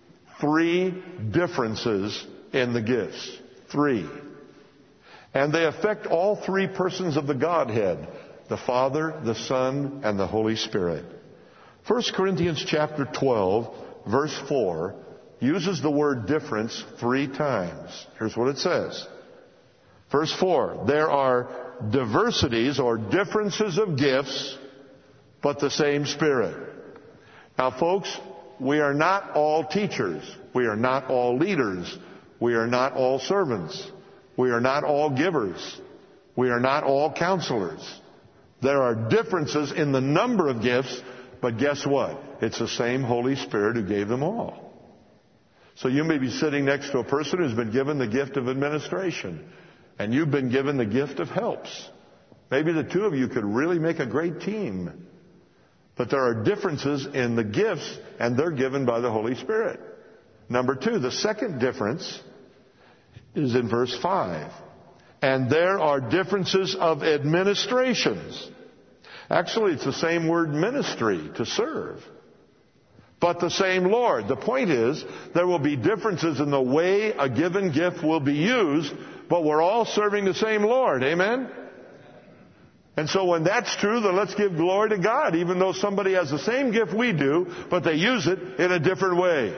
3 differences in the gifts. 3. And they affect all 3 persons of the Godhead, the Father, the Son, and the Holy Spirit. 1 Corinthians chapter 12, verse 4, uses the word difference 3 times. Here's what it says. Verse 4, there are diversities or differences of gifts, but the same Spirit. Now folks, we are not all teachers. We are not all leaders. We are not all servants. We are not all givers. We are not all counselors. There are differences in the number of gifts, but guess what? It's the same Holy Spirit who gave them all. So you may be sitting next to a person who's been given the gift of administration, and you've been given the gift of helps. Maybe the 2 of you could really make a great team. But there are differences in the gifts, and they're given by the Holy Spirit. Number 2, the second difference is in verse 5. And there are differences of administrations. Actually, it's the same word ministry, to serve. But the same Lord. The point is, there will be differences in the way a given gift will be used, but we're all serving the same Lord. Amen? And so when that's true, then let's give glory to God, even though somebody has the same gift we do, but they use it in a different way.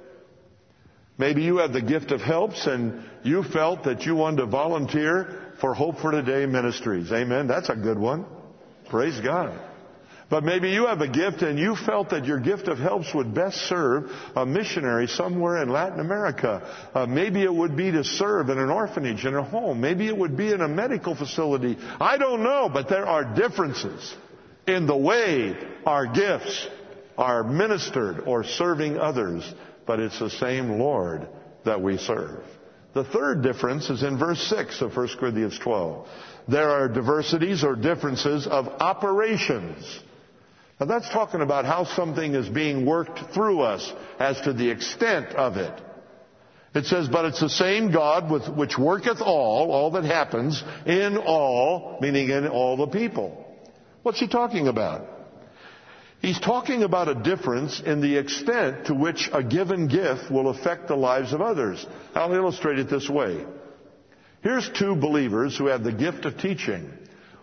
Maybe you have the gift of helps and you felt that you wanted to volunteer for Hope for Today Ministries. Amen? That's a good one. Praise God. But maybe you have a gift and you felt that your gift of helps would best serve a missionary somewhere in Latin America. Maybe it would be to serve in an orphanage, in a home. Maybe it would be in a medical facility. I don't know, but there are differences in the way our gifts are ministered or serving others. But it's the same Lord that we serve. The third difference is in verse 6 of 1 Corinthians 12. There are diversities or differences of operations. Now that's talking about how something is being worked through us as to the extent of it. It says, but it's the same God with which worketh all that happens in all, meaning in all the people. What's he talking about? He's talking about a difference in the extent to which a given gift will affect the lives of others. I'll illustrate it this way. Here's 2 believers who have the gift of teaching.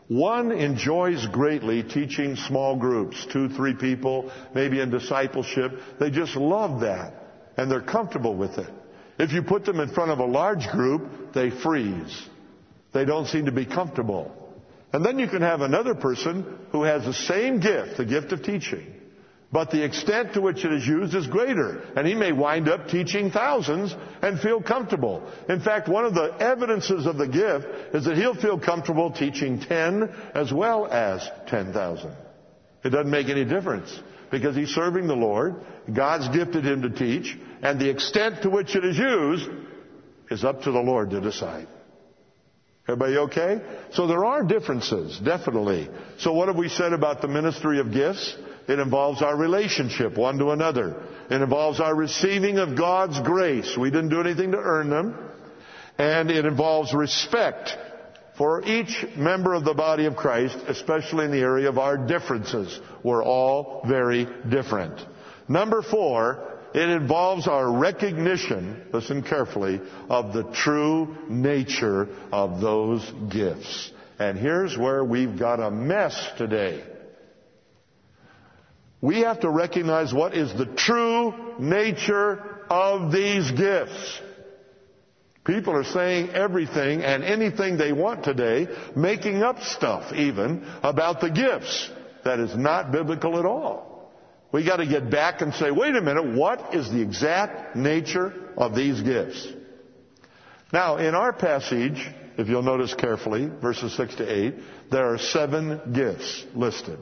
One enjoys greatly teaching small groups, 2, 3 people, maybe in discipleship. They just love that, and they're comfortable with it. If you put them in front of a large group, they freeze. They don't seem to be comfortable. And then you can have another person who has the same gift, the gift of teaching, but the extent to which it is used is greater. And he may wind up teaching thousands and feel comfortable. In fact, one of the evidences of the gift is that he'll feel comfortable teaching 10 as well as 10,000. It doesn't make any difference because he's serving the Lord. God's gifted him to teach, and the extent to which it is used is up to the Lord to decide. Everybody okay? So there are differences, definitely. So what have we said about the ministry of gifts? It involves our relationship one to another. It involves our receiving of God's grace. We didn't do anything to earn them. And it involves respect for each member of the body of Christ, especially in the area of our differences. We're all very different. Number 4, it involves our recognition, listen carefully, of the true nature of those gifts. And here's where we've got a mess today. We have to recognize what is the true nature of these gifts. People are saying everything and anything they want today, making up stuff even about the gifts that is not biblical at all. We got to get back and say, wait a minute, what is the exact nature of these gifts? Now, in our passage, if you'll notice carefully, verses 6 to 8, there are 7 gifts listed.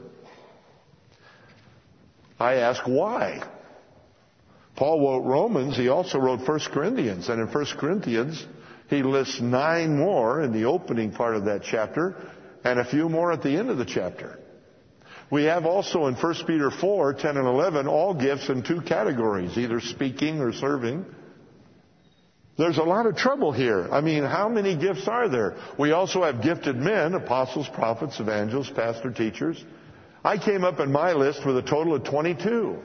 I ask why. Paul wrote Romans, he also wrote 1 Corinthians, and in 1 Corinthians he lists 9 more in the opening part of that chapter and a few more at the end of the chapter. We have also in 1 Peter 4, 10 and 11, all gifts in 2 categories, either speaking or serving. There's a lot of trouble here. I mean, how many gifts are there? We also have gifted men, apostles, prophets, evangelists, pastor, teachers. I came up in my list with a total of 22.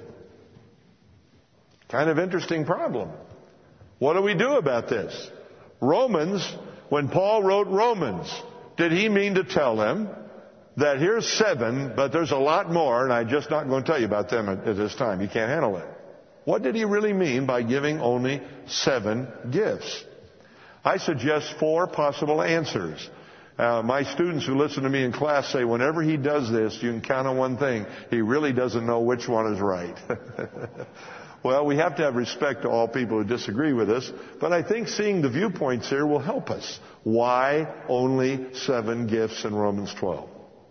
Kind of interesting problem. What do we do about this? Romans, when Paul wrote Romans, did he mean to tell them that here's 7, but there's a lot more, and I'm just not going to tell you about them at this time. You can't handle it. What did he really mean by giving only 7 gifts? I suggest 4 possible answers. My students who listen to me in class say whenever he does this, you can count on one thing. He really doesn't know which one is right. Well, we have to have respect to all people who disagree with us, but I think seeing the viewpoints here will help us. Why only 7 gifts in Romans 12?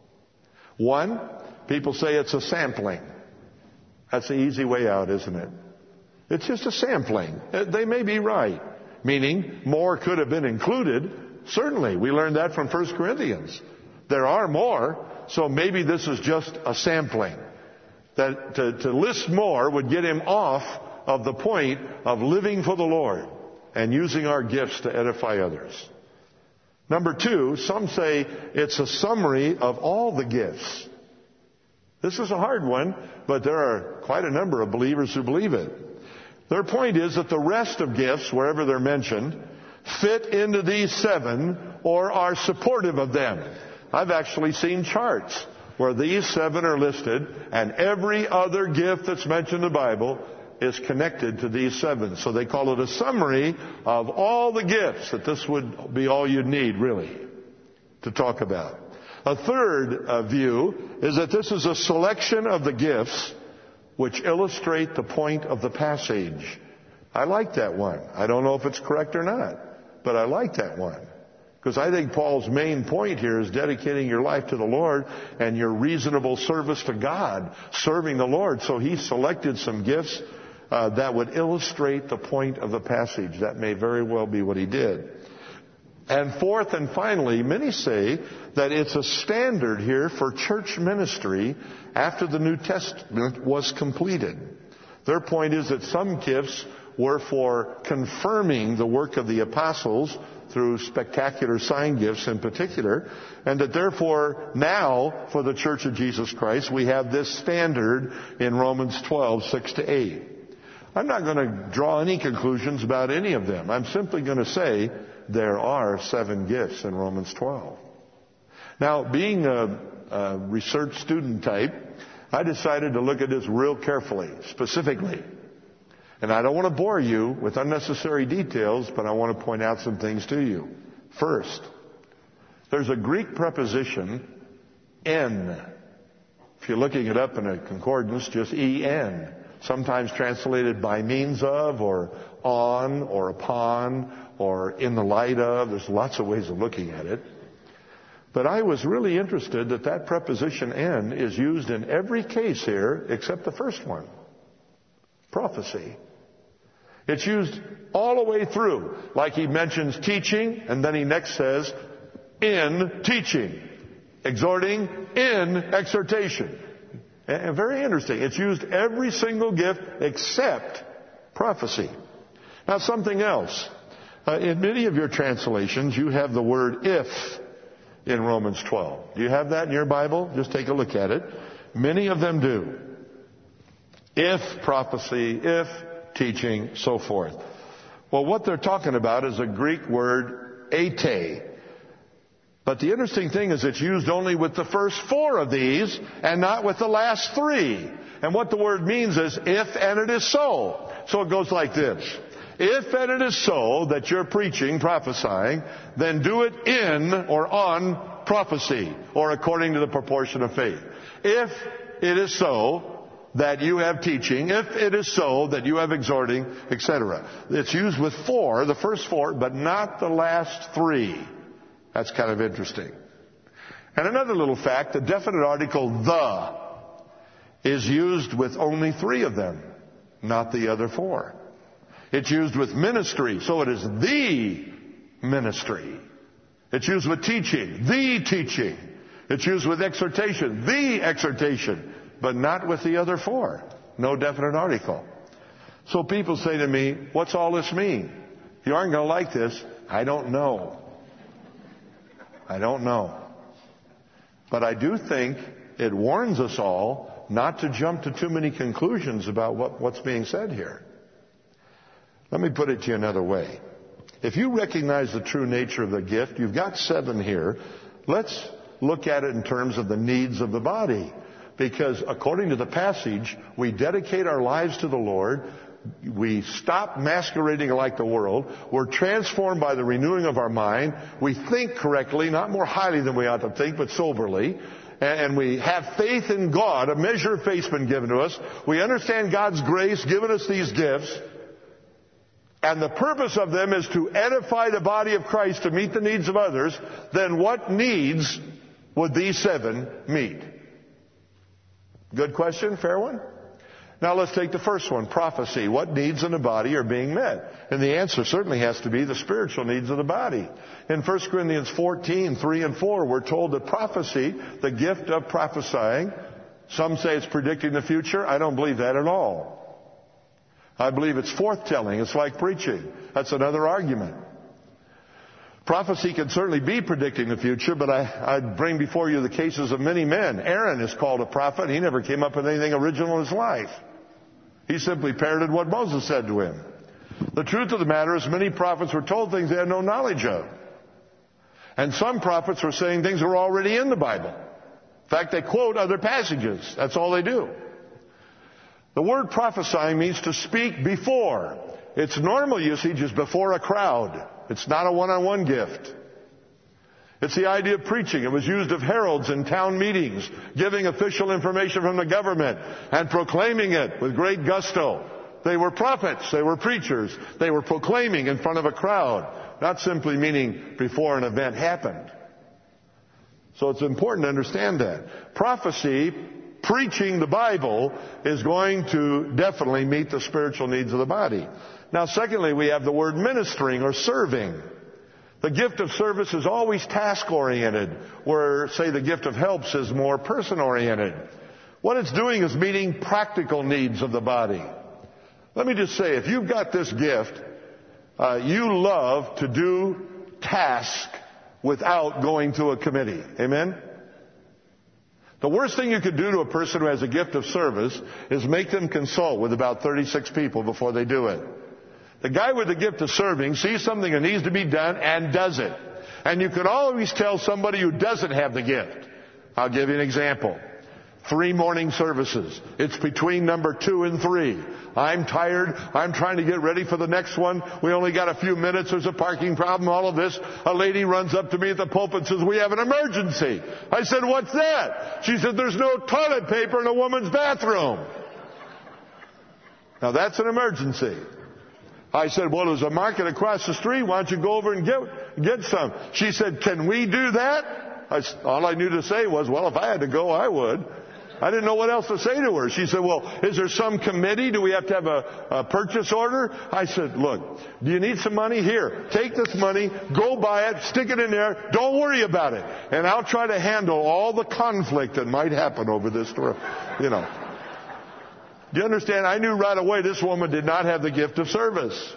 1, people say it's a sampling. That's the easy way out, isn't it? It's just a sampling. They may be right, meaning more could have been included. Certainly, we learned that from 1 Corinthians. There are more, so maybe this is just a sampling. That to list more would get him off of the point of living for the Lord and using our gifts to edify others. Number 2, some say it's a summary of all the gifts. This is a hard one, but there are quite a number of believers who believe it. Their point is that the rest of gifts, wherever they're mentioned, fit into these 7 or are supportive of them. I've actually seen charts where these 7 are listed and every other gift that's mentioned in the Bible is connected to these 7. So they call it a summary of all the gifts, that this would be all you'd need, really, to talk about. A third view is that this is a selection of the gifts which illustrate the point of the passage. I like that one. I don't know if it's correct or not, but I like that one. Because I think Paul's main point here is dedicating your life to the Lord and your reasonable service to God, serving the Lord. So he selected some gifts that would illustrate the point of the passage. That may very well be what he did. And fourth and finally, many say that it's a standard here for church ministry after the New Testament was completed. Their point is that some gifts were for confirming the work of the apostles through spectacular sign gifts in particular, and that therefore now for the Church of Jesus Christ we have this standard in Romans 12, 6 to 8. I'm not going to draw any conclusions about any of them. I'm simply going to say there are 7 gifts in Romans 12. Now, being a research student type, I decided to look at this real carefully, specifically. And I don't want to bore you with unnecessary details, but I want to point out some things to you. First, there's a Greek preposition, en. If you're looking it up in a concordance, just en. Sometimes translated by means of, or on, or upon, or in the light of. There's lots of ways of looking at it. But I was really interested that preposition en is used in every case here except the first one. Prophecy. It's used all the way through. Like he mentions teaching, and then he next says, in teaching. Exhorting, in exhortation. And very interesting. It's used every single gift except prophecy. Now something else. In many of your translations, you have the word if in Romans 12. Do you have that in your Bible? Just take a look at it. Many of them do. If prophecy, if teaching, so forth. Well, what they're talking about is a Greek word, ete. But the interesting thing is it's used only with the first 4 of these and not with the last 3. And what the word means is if and it is so. So it goes like this. If and it is so that you're preaching, prophesying, then do it in or on prophecy, or according to the proportion of faith. If it is so that you have teaching, if it is so that you have exhorting, etc. It's used with 4, the first 4, but not the last 3. That's kind of interesting. And another little fact, the definite article the is used with only 3 of them, not the other 4. It's used with ministry, so it is the ministry. It's used with teaching, the teaching. It's used with exhortation, the exhortation, but not with the other 4. No definite article. So people say to me, what's all this mean? You aren't going to like this. I don't know. I don't know. But I do think it warns us all not to jump to too many conclusions about what's being said here. Let me put it to you another way. If you recognize the true nature of the gift, you've got 7 here. Let's look at it in terms of the needs of the body. Because according to the passage, we dedicate our lives to the Lord. We stop masquerading like the world. We're transformed by the renewing of our mind. We think correctly, not more highly than we ought to think, but soberly. And we have faith in God. A measure of faith's been given to us. We understand God's grace, given us these gifts. And the purpose of them is to edify the body of Christ to meet the needs of others. Then what needs would these 7 meet? Good question, fair one? Now let's take the first one, prophecy. What needs in the body are being met? And the answer certainly has to be the spiritual needs of the body. In 1 Corinthians 14, 3 and 4, we're told that prophecy, the gift of prophesying, some say it's predicting the future. I don't believe that at all. I believe it's forthtelling. It's like preaching. That's another argument. Prophecy can certainly be predicting the future, but I bring before you the cases of many men. Aaron is called a prophet. He never came up with anything original in his life. He simply parroted what Moses said to him. The truth of the matter is many prophets were told things they had no knowledge of. And some prophets were saying things that were already in the Bible. In fact, they quote other passages. That's all they do. The word prophesying means to speak before. Its normal usage is before a crowd. It's not a one-on-one gift. It's the idea of preaching. It was used of heralds in town meetings, giving official information from the government and proclaiming it with great gusto. They were prophets. They were preachers. They were proclaiming in front of a crowd, not simply meaning before an event happened. So it's important to understand that. Prophecy, preaching the Bible, is going to definitely meet the spiritual needs of the body. Now, secondly, we have the word ministering or serving. The gift of service is always task-oriented, where, say, the gift of helps is more person-oriented. What it's doing is meeting practical needs of the body. Let me just say, if you've got this gift, you love to do tasks without going to a committee. Amen? The worst thing you could do to a person who has a gift of service is make them consult with about 36 people before they do it. The guy with the gift of serving sees something that needs to be done and does it. And you can always tell somebody who doesn't have the gift. I'll give you an example. 3 morning services. It's between number 2 and 3. I'm tired. I'm trying to get ready for the next one. We only got a few minutes. There's a parking problem, all of this. A lady runs up to me at the pulpit and says, "We have an emergency." I said, "What's that?" She said, "There's no toilet paper in a woman's bathroom." Now that's an emergency. I said, "Well, there's a market across the street. Why don't you go over and get some?" She said, "Can we do that?" All I knew to say was, "Well, if I had to go, I would." I didn't know what else to say to her. She said, "Well, is there some committee? Do we have to have a purchase order?" I said, "Look, do you need some money? Here, take this money, go buy it, stick it in there. Don't worry about it. And I'll try to handle all the conflict that might happen over this, you know." Do you understand? I knew right away this woman did not have the gift of service.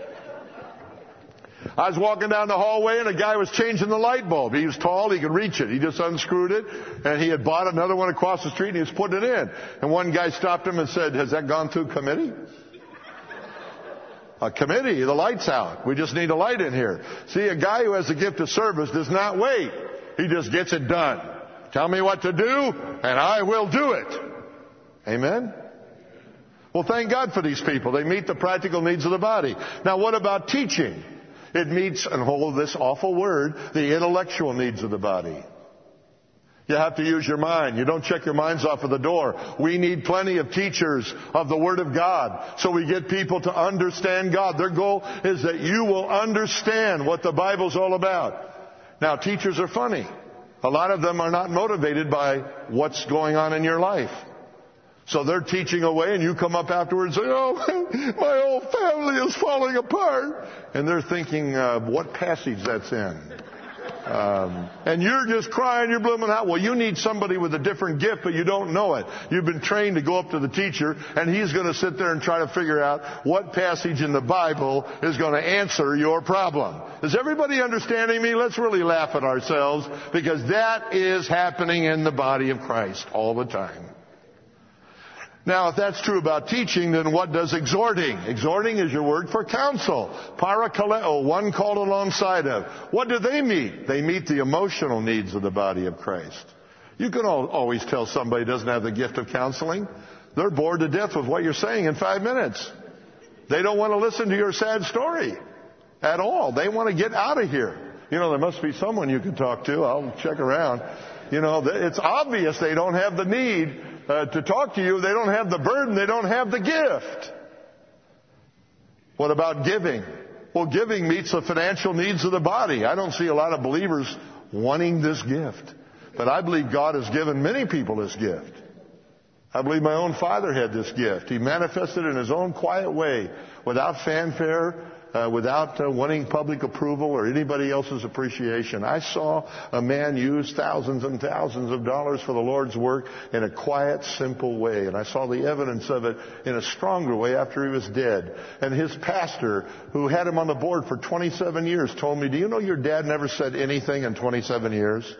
I was walking down the hallway and a guy was changing the light bulb. He was tall, he could reach it. He just unscrewed it, and he had bought another one across the street and he was putting it in. And one guy stopped him and said, "Has that gone through committee?" "A committee? The light's out. We just need a light in here." See, a guy who has the gift of service does not wait. He just gets it done. Tell me what to do, and I will do it. Amen? Well, thank God for these people. They meet the practical needs of the body. Now, what about teaching? It meets, and hold this awful word, the intellectual needs of the body. You have to use your mind. You don't check your minds off at the door. We need plenty of teachers of the Word of God so we get people to understand God. Their goal is that you will understand what the Bible's all about. Now, teachers are funny. A lot of them are not motivated by what's going on in your life. So they're teaching away and you come up afterwards and say, "Oh, my whole family is falling apart." And they're thinking, what passage that's in. And you're just crying, you're blooming out. Well, you need somebody with a different gift, but you don't know it. You've been trained to go up to the teacher and he's going to sit there and try to figure out what passage in the Bible is going to answer your problem. Is everybody understanding me? Let's really laugh at ourselves because that is happening in the body of Christ all the time. Now, if that's true about teaching, then what does exhorting? Exhorting is your word for counsel. Parakaleo, one called alongside of. What do they meet? They meet the emotional needs of the body of Christ. You can always tell somebody doesn't have the gift of counseling. They're bored to death with what you're saying in 5 minutes. They don't want to listen to your sad story at all. They want to get out of here. You know, there must be someone you can talk to. I'll check around. You know, it's obvious they don't have the need to talk to you. They don't have the burden. They don't have the gift. What about giving? Well, giving meets the financial needs of the body. I don't see a lot of believers wanting this gift. But I believe God has given many people this gift. I believe my own father had this gift. He manifested it in his own quiet way, without fanfare, without wanting public approval or anybody else's appreciation. I saw a man use thousands and thousands of dollars for the Lord's work in a quiet, simple way. And I saw the evidence of it in a stronger way after he was dead. And his pastor, who had him on the board for 27 years, told me, "Do you know your dad never said anything in 27 years?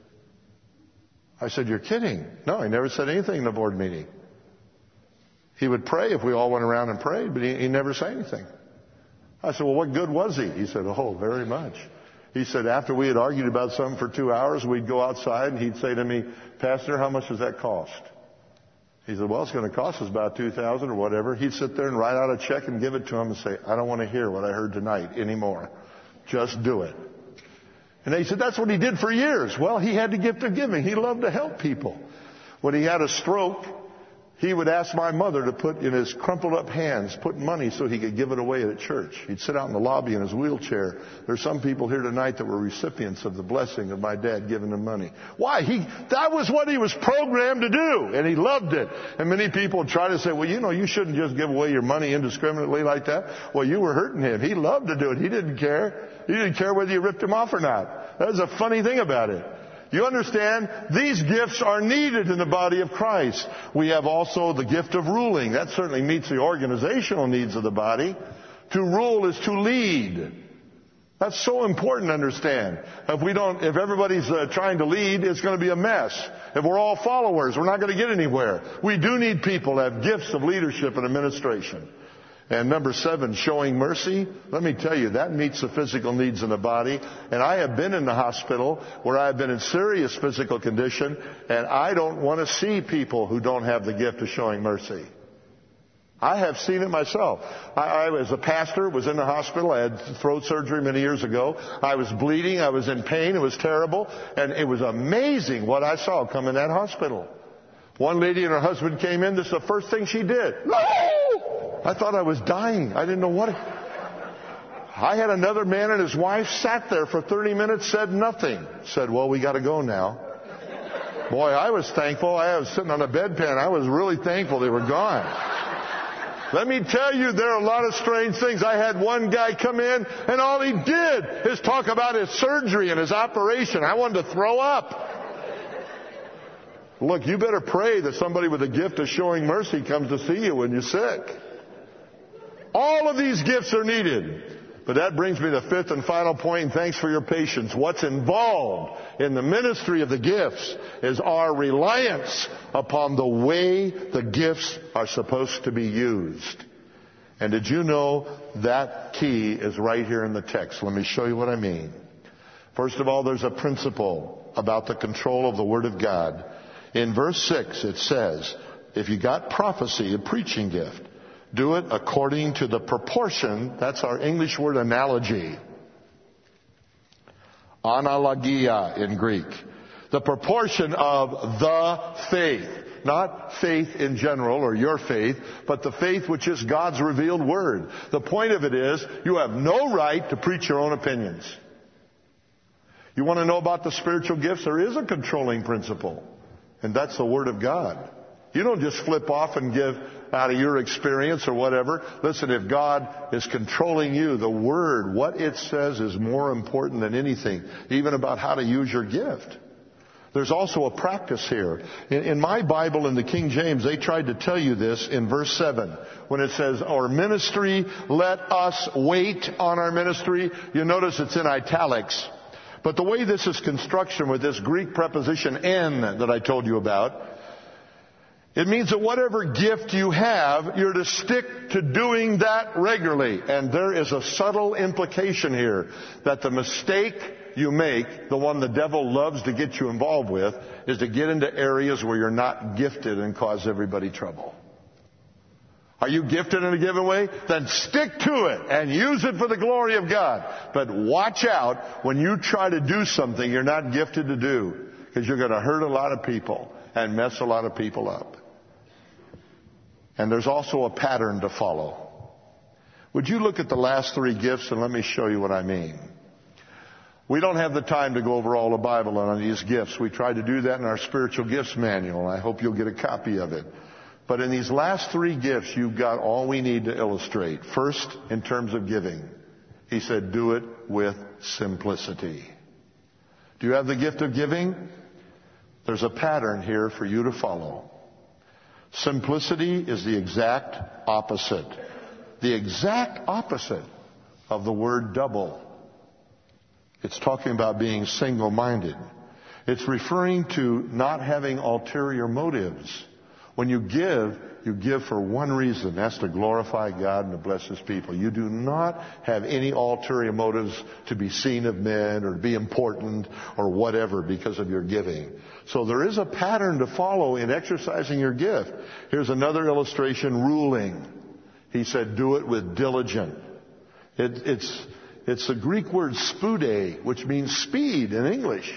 I said, "You're kidding." "No, he never said anything in the board meeting. He would pray if we all went around and prayed, but he never said anything." I said, "Well, what good was he?" He said, "Oh, very much." He said, after we had argued about something for 2 hours, we'd go outside and he'd say to me, "Pastor, how much does that cost?" He said, "Well, it's going to cost us about $2,000 or whatever." He'd sit there and write out a check and give it to him and say, "I don't want to hear what I heard tonight anymore. Just do it." And they said, that's what he did for years. Well, he had the gift of giving. He loved to help people. When he had a stroke, he would ask my mother to put in his crumpled up hands, put money so he could give it away at church. He'd sit out in the lobby in his wheelchair. There's some people here tonight that were recipients of the blessing of my dad giving them money. Why? That was what he was programmed to do, and he loved it. And many people try to say, "Well, you know, you shouldn't just give away your money indiscriminately like that." Well, you were hurting him. He loved to do it. He didn't care. He didn't care whether you ripped him off or not. That was a funny thing about it. You understand? These gifts are needed in the body of Christ. We have also the gift of ruling. That certainly meets the organizational needs of the body. To rule is to lead. That's so important to understand. If everybody's trying to lead, it's going to be a mess. If we're all followers, we're not going to get anywhere. We do need people that have gifts of leadership and administration. And number 7, showing mercy. Let me tell you, that meets the physical needs in the body. And I have been in the hospital where I have been in serious physical condition, and I don't want to see people who don't have the gift of showing mercy. I have seen it myself. I as a pastor, was in the hospital. I had throat surgery many years ago. I was bleeding. I was in pain. It was terrible. And it was amazing what I saw come in that hospital. One lady and her husband came in. This is the first thing she did. No! I thought I was dying. I didn't know what. I had another man and his wife sat there for 30 minutes, said nothing. Said, well, we got to go now. Boy, I was thankful. I was sitting on a bedpan. I was really thankful they were gone. Let me tell you, there are a lot of strange things. I had one guy come in, and all he did is talk about his surgery and his operation. I wanted to throw up. Look, you better pray that somebody with a gift of showing mercy comes to see you when you're sick. All of these gifts are needed. But that brings me to the 5th and final point, and thanks for your patience. What's involved in the ministry of the gifts is our reliance upon the way the gifts are supposed to be used. And did you know that key is right here in the text? Let me show you what I mean. First of all, there's a principle about the control of the Word of God. In verse 6, it says, if you got prophecy, a preaching gift, do it according to the proportion. That's our English word analogy. Analogia in Greek. The proportion of the faith. Not faith in general or your faith, but the faith which is God's revealed word. The point of it is, you have no right to preach your own opinions. You want to know about the spiritual gifts? There is a controlling principle. And that's the Word of God. You don't just flip off and give out of your experience or whatever. Listen, if God is controlling you, the Word, what it says is more important than anything, even about how to use your gift. There's also a practice here. In my Bible, in the King James, they tried to tell you this in verse 7. When it says, our ministry, let us wait on our ministry. You notice it's in italics. But the way this is construction with this Greek preposition en that I told you about, it means that whatever gift you have, you're to stick to doing that regularly. And there is a subtle implication here that the mistake you make, the one the devil loves to get you involved with, is to get into areas where you're not gifted and cause everybody trouble. Are you gifted in a given way? Then stick to it and use it for the glory of God. But watch out when you try to do something you're not gifted to do, because you're going to hurt a lot of people and mess a lot of people up. And there's also a pattern to follow. Would you look at the last 3 gifts and let me show you what I mean? We don't have the time to go over all the Bible on these gifts. We try to do that in our spiritual gifts manual. I hope you'll get a copy of it. But in these last 3 gifts, you've got all we need to illustrate. First, in terms of giving, he said, do it with simplicity. Do you have the gift of giving? There's a pattern here for you to follow. Simplicity is the exact opposite. The exact opposite of the word double. It's talking about being single-minded. It's referring to not having ulterior motives. When you give for one reason. That's to glorify God and to bless His people. You do not have any ulterior motives to be seen of men or to be important or whatever because of your giving. So there is a pattern to follow in exercising your gift. Here's another illustration, ruling. He said, do it with diligence. It's the Greek word spude, which means speed in English.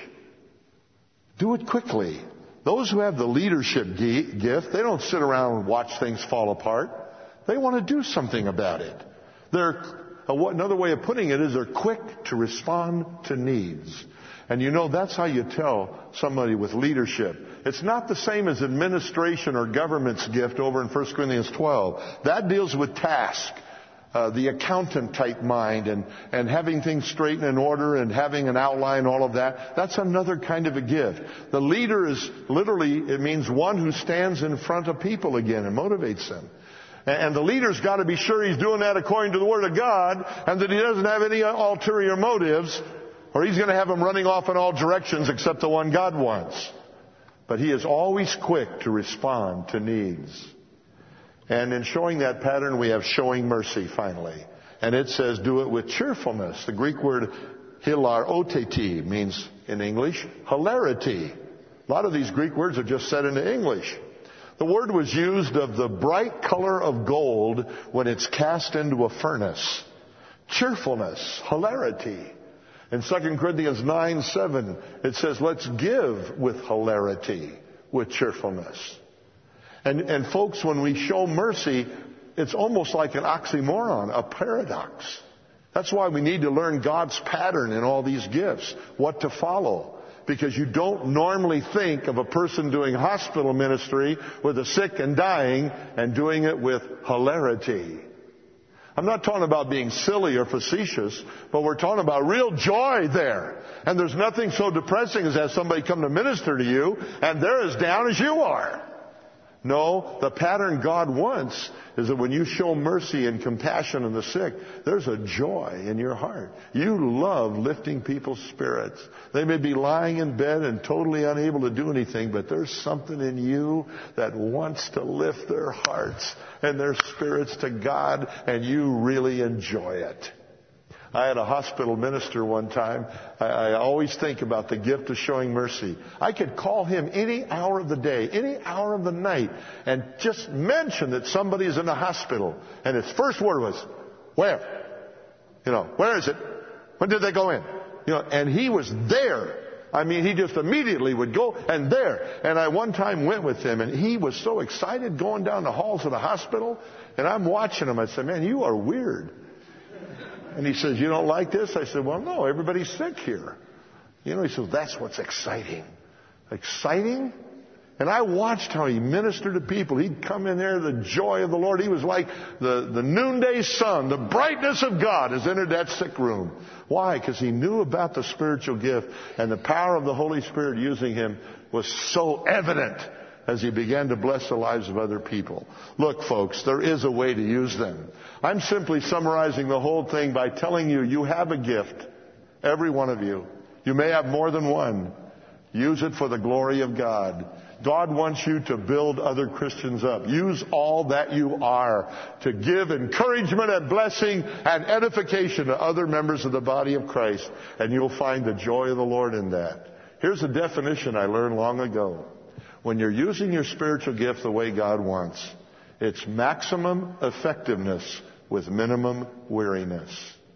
Do it quickly. Those who have the leadership gift, they don't sit around and watch things fall apart. They want to do something about it. Another way of putting it is they're quick to respond to needs. And you know, that's how you tell somebody with leadership. It's not the same as administration or government's gift over in 1 Corinthians 12. That deals with task. The accountant type mind and having things straight and in order and having an outline, all of that. That's another kind of a gift. The leader is literally, it means one who stands in front of people again and motivates them. And the leader's got to be sure he's doing that according to the Word of God and that he doesn't have any ulterior motives, or he's going to have them running off in all directions except the one God wants. But he is always quick to respond to needs. And in showing that pattern, we have showing mercy, finally. And it says, do it with cheerfulness. The Greek word hilaroteti means, in English, hilarity. A lot of these Greek words are just said into English. The word was used of the bright color of gold when it's cast into a furnace. Cheerfulness, hilarity. In 2 Corinthians 9:7, it says, let's give with hilarity, with cheerfulness. And folks, when we show mercy, it's almost like an oxymoron, a paradox. That's why we need to learn God's pattern in all these gifts, what to follow. Because you don't normally think of a person doing hospital ministry with the sick and dying and doing it with hilarity. I'm not talking about being silly or facetious, but we're talking about real joy there. And there's nothing so depressing as have somebody come to minister to you and they're as down as you are. No, the pattern God wants is that when you show mercy and compassion on the sick, there's a joy in your heart. You love lifting people's spirits. They may be lying in bed and totally unable to do anything, but there's something in you that wants to lift their hearts and their spirits to God, and you really enjoy it. I had a hospital minister one time. I always think about the gift of showing mercy. I could call him any hour of the day, any hour of the night, and just mention that somebody is in the hospital. And his first word was, where? Where is it? When did they go in? And he was there. I mean, he just immediately would go and there. And I one time went with him, and he was so excited going down the halls of the hospital. And I'm watching him. I said, man, you are weird. And he says, you don't like this? I said, well, no, everybody's sick here. He says, that's what's exciting. Exciting? And I watched how he ministered to people. He'd come in there, the joy of the Lord. He was like the noonday sun. The brightness of God has entered that sick room. Why? Because he knew about the spiritual gift, and the power of the Holy Spirit using him was so evident as he began to bless the lives of other people. Look, folks, there is a way to use them. I'm simply summarizing the whole thing by telling you, you have a gift. Every one of you. You may have more than one. Use it for the glory of God. God wants you to build other Christians up. Use all that you are to give encouragement and blessing and edification to other members of the body of Christ. And you'll find the joy of the Lord in that. Here's a definition I learned long ago. When you're using your spiritual gift the way God wants, it's maximum effectiveness with minimum weariness.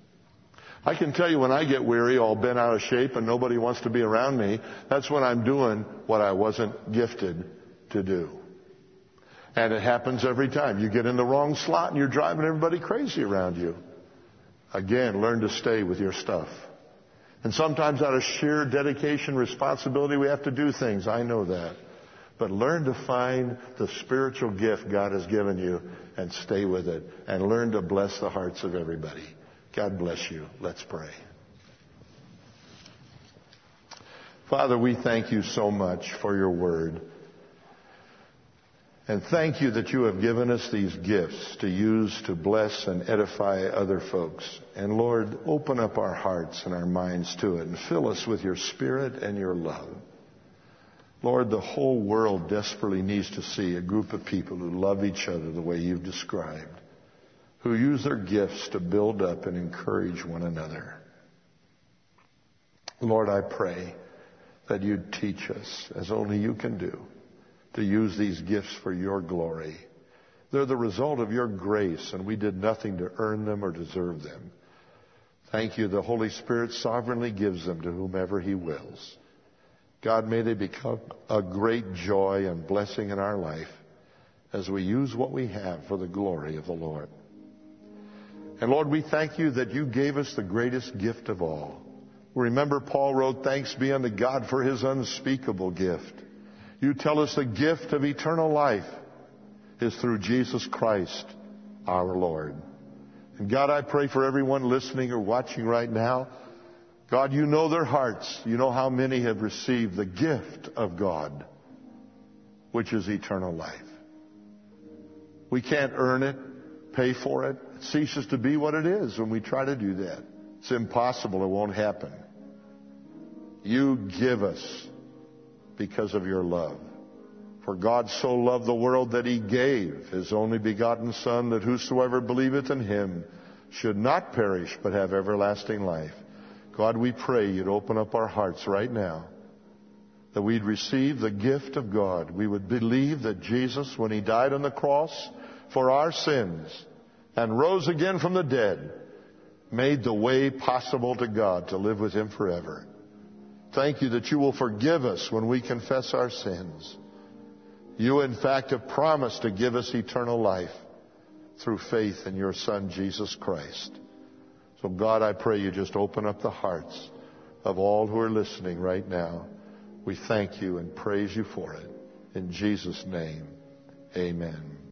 I can tell you when I get weary, all bent out of shape, and nobody wants to be around me, that's when I'm doing what I wasn't gifted to do. And it happens every time. You get in the wrong slot and you're driving everybody crazy around you. Again, learn to stay with your stuff. And sometimes out of sheer dedication, responsibility, we have to do things. I know that. But learn to find the spiritual gift God has given you and stay with it. And learn to bless the hearts of everybody. God bless you. Let's pray. Father, we thank you so much for your word. And thank you that you have given us these gifts to use to bless and edify other folks. And Lord, open up our hearts and our minds to it and fill us with your spirit and your love. Lord, the whole world desperately needs to see a group of people who love each other the way you've described, who use their gifts to build up and encourage one another. Lord, I pray that you'd teach us, as only you can do, to use these gifts for your glory. They're the result of your grace, and we did nothing to earn them or deserve them. Thank you, the Holy Spirit sovereignly gives them to whomever he wills. God, may they become a great joy and blessing in our life as we use what we have for the glory of the Lord. And Lord, we thank you that you gave us the greatest gift of all. Remember, Paul wrote, thanks be unto God for his unspeakable gift. You tell us the gift of eternal life is through Jesus Christ, our Lord. And God, I pray for everyone listening or watching right now. God, you know their hearts. You know how many have received the gift of God, which is eternal life. We can't earn it, pay for it. It ceases to be what it is when we try to do that. It's impossible. It won't happen. You give us because of your love For God so loved the world that he gave his only begotten Son, that whosoever believeth in him should not perish but have everlasting life. God, we pray you'd open up our hearts right now, that we'd receive the gift of God. We would believe that Jesus, when he died on the cross for our sins and rose again from the dead, made the way possible to God to live with him forever. Thank you that you will forgive us when we confess our sins. You, in fact, have promised to give us eternal life through faith in your Son, Jesus Christ. So, God, I pray you just open up the hearts of all who are listening right now. We thank you and praise you for it. In Jesus' name, amen.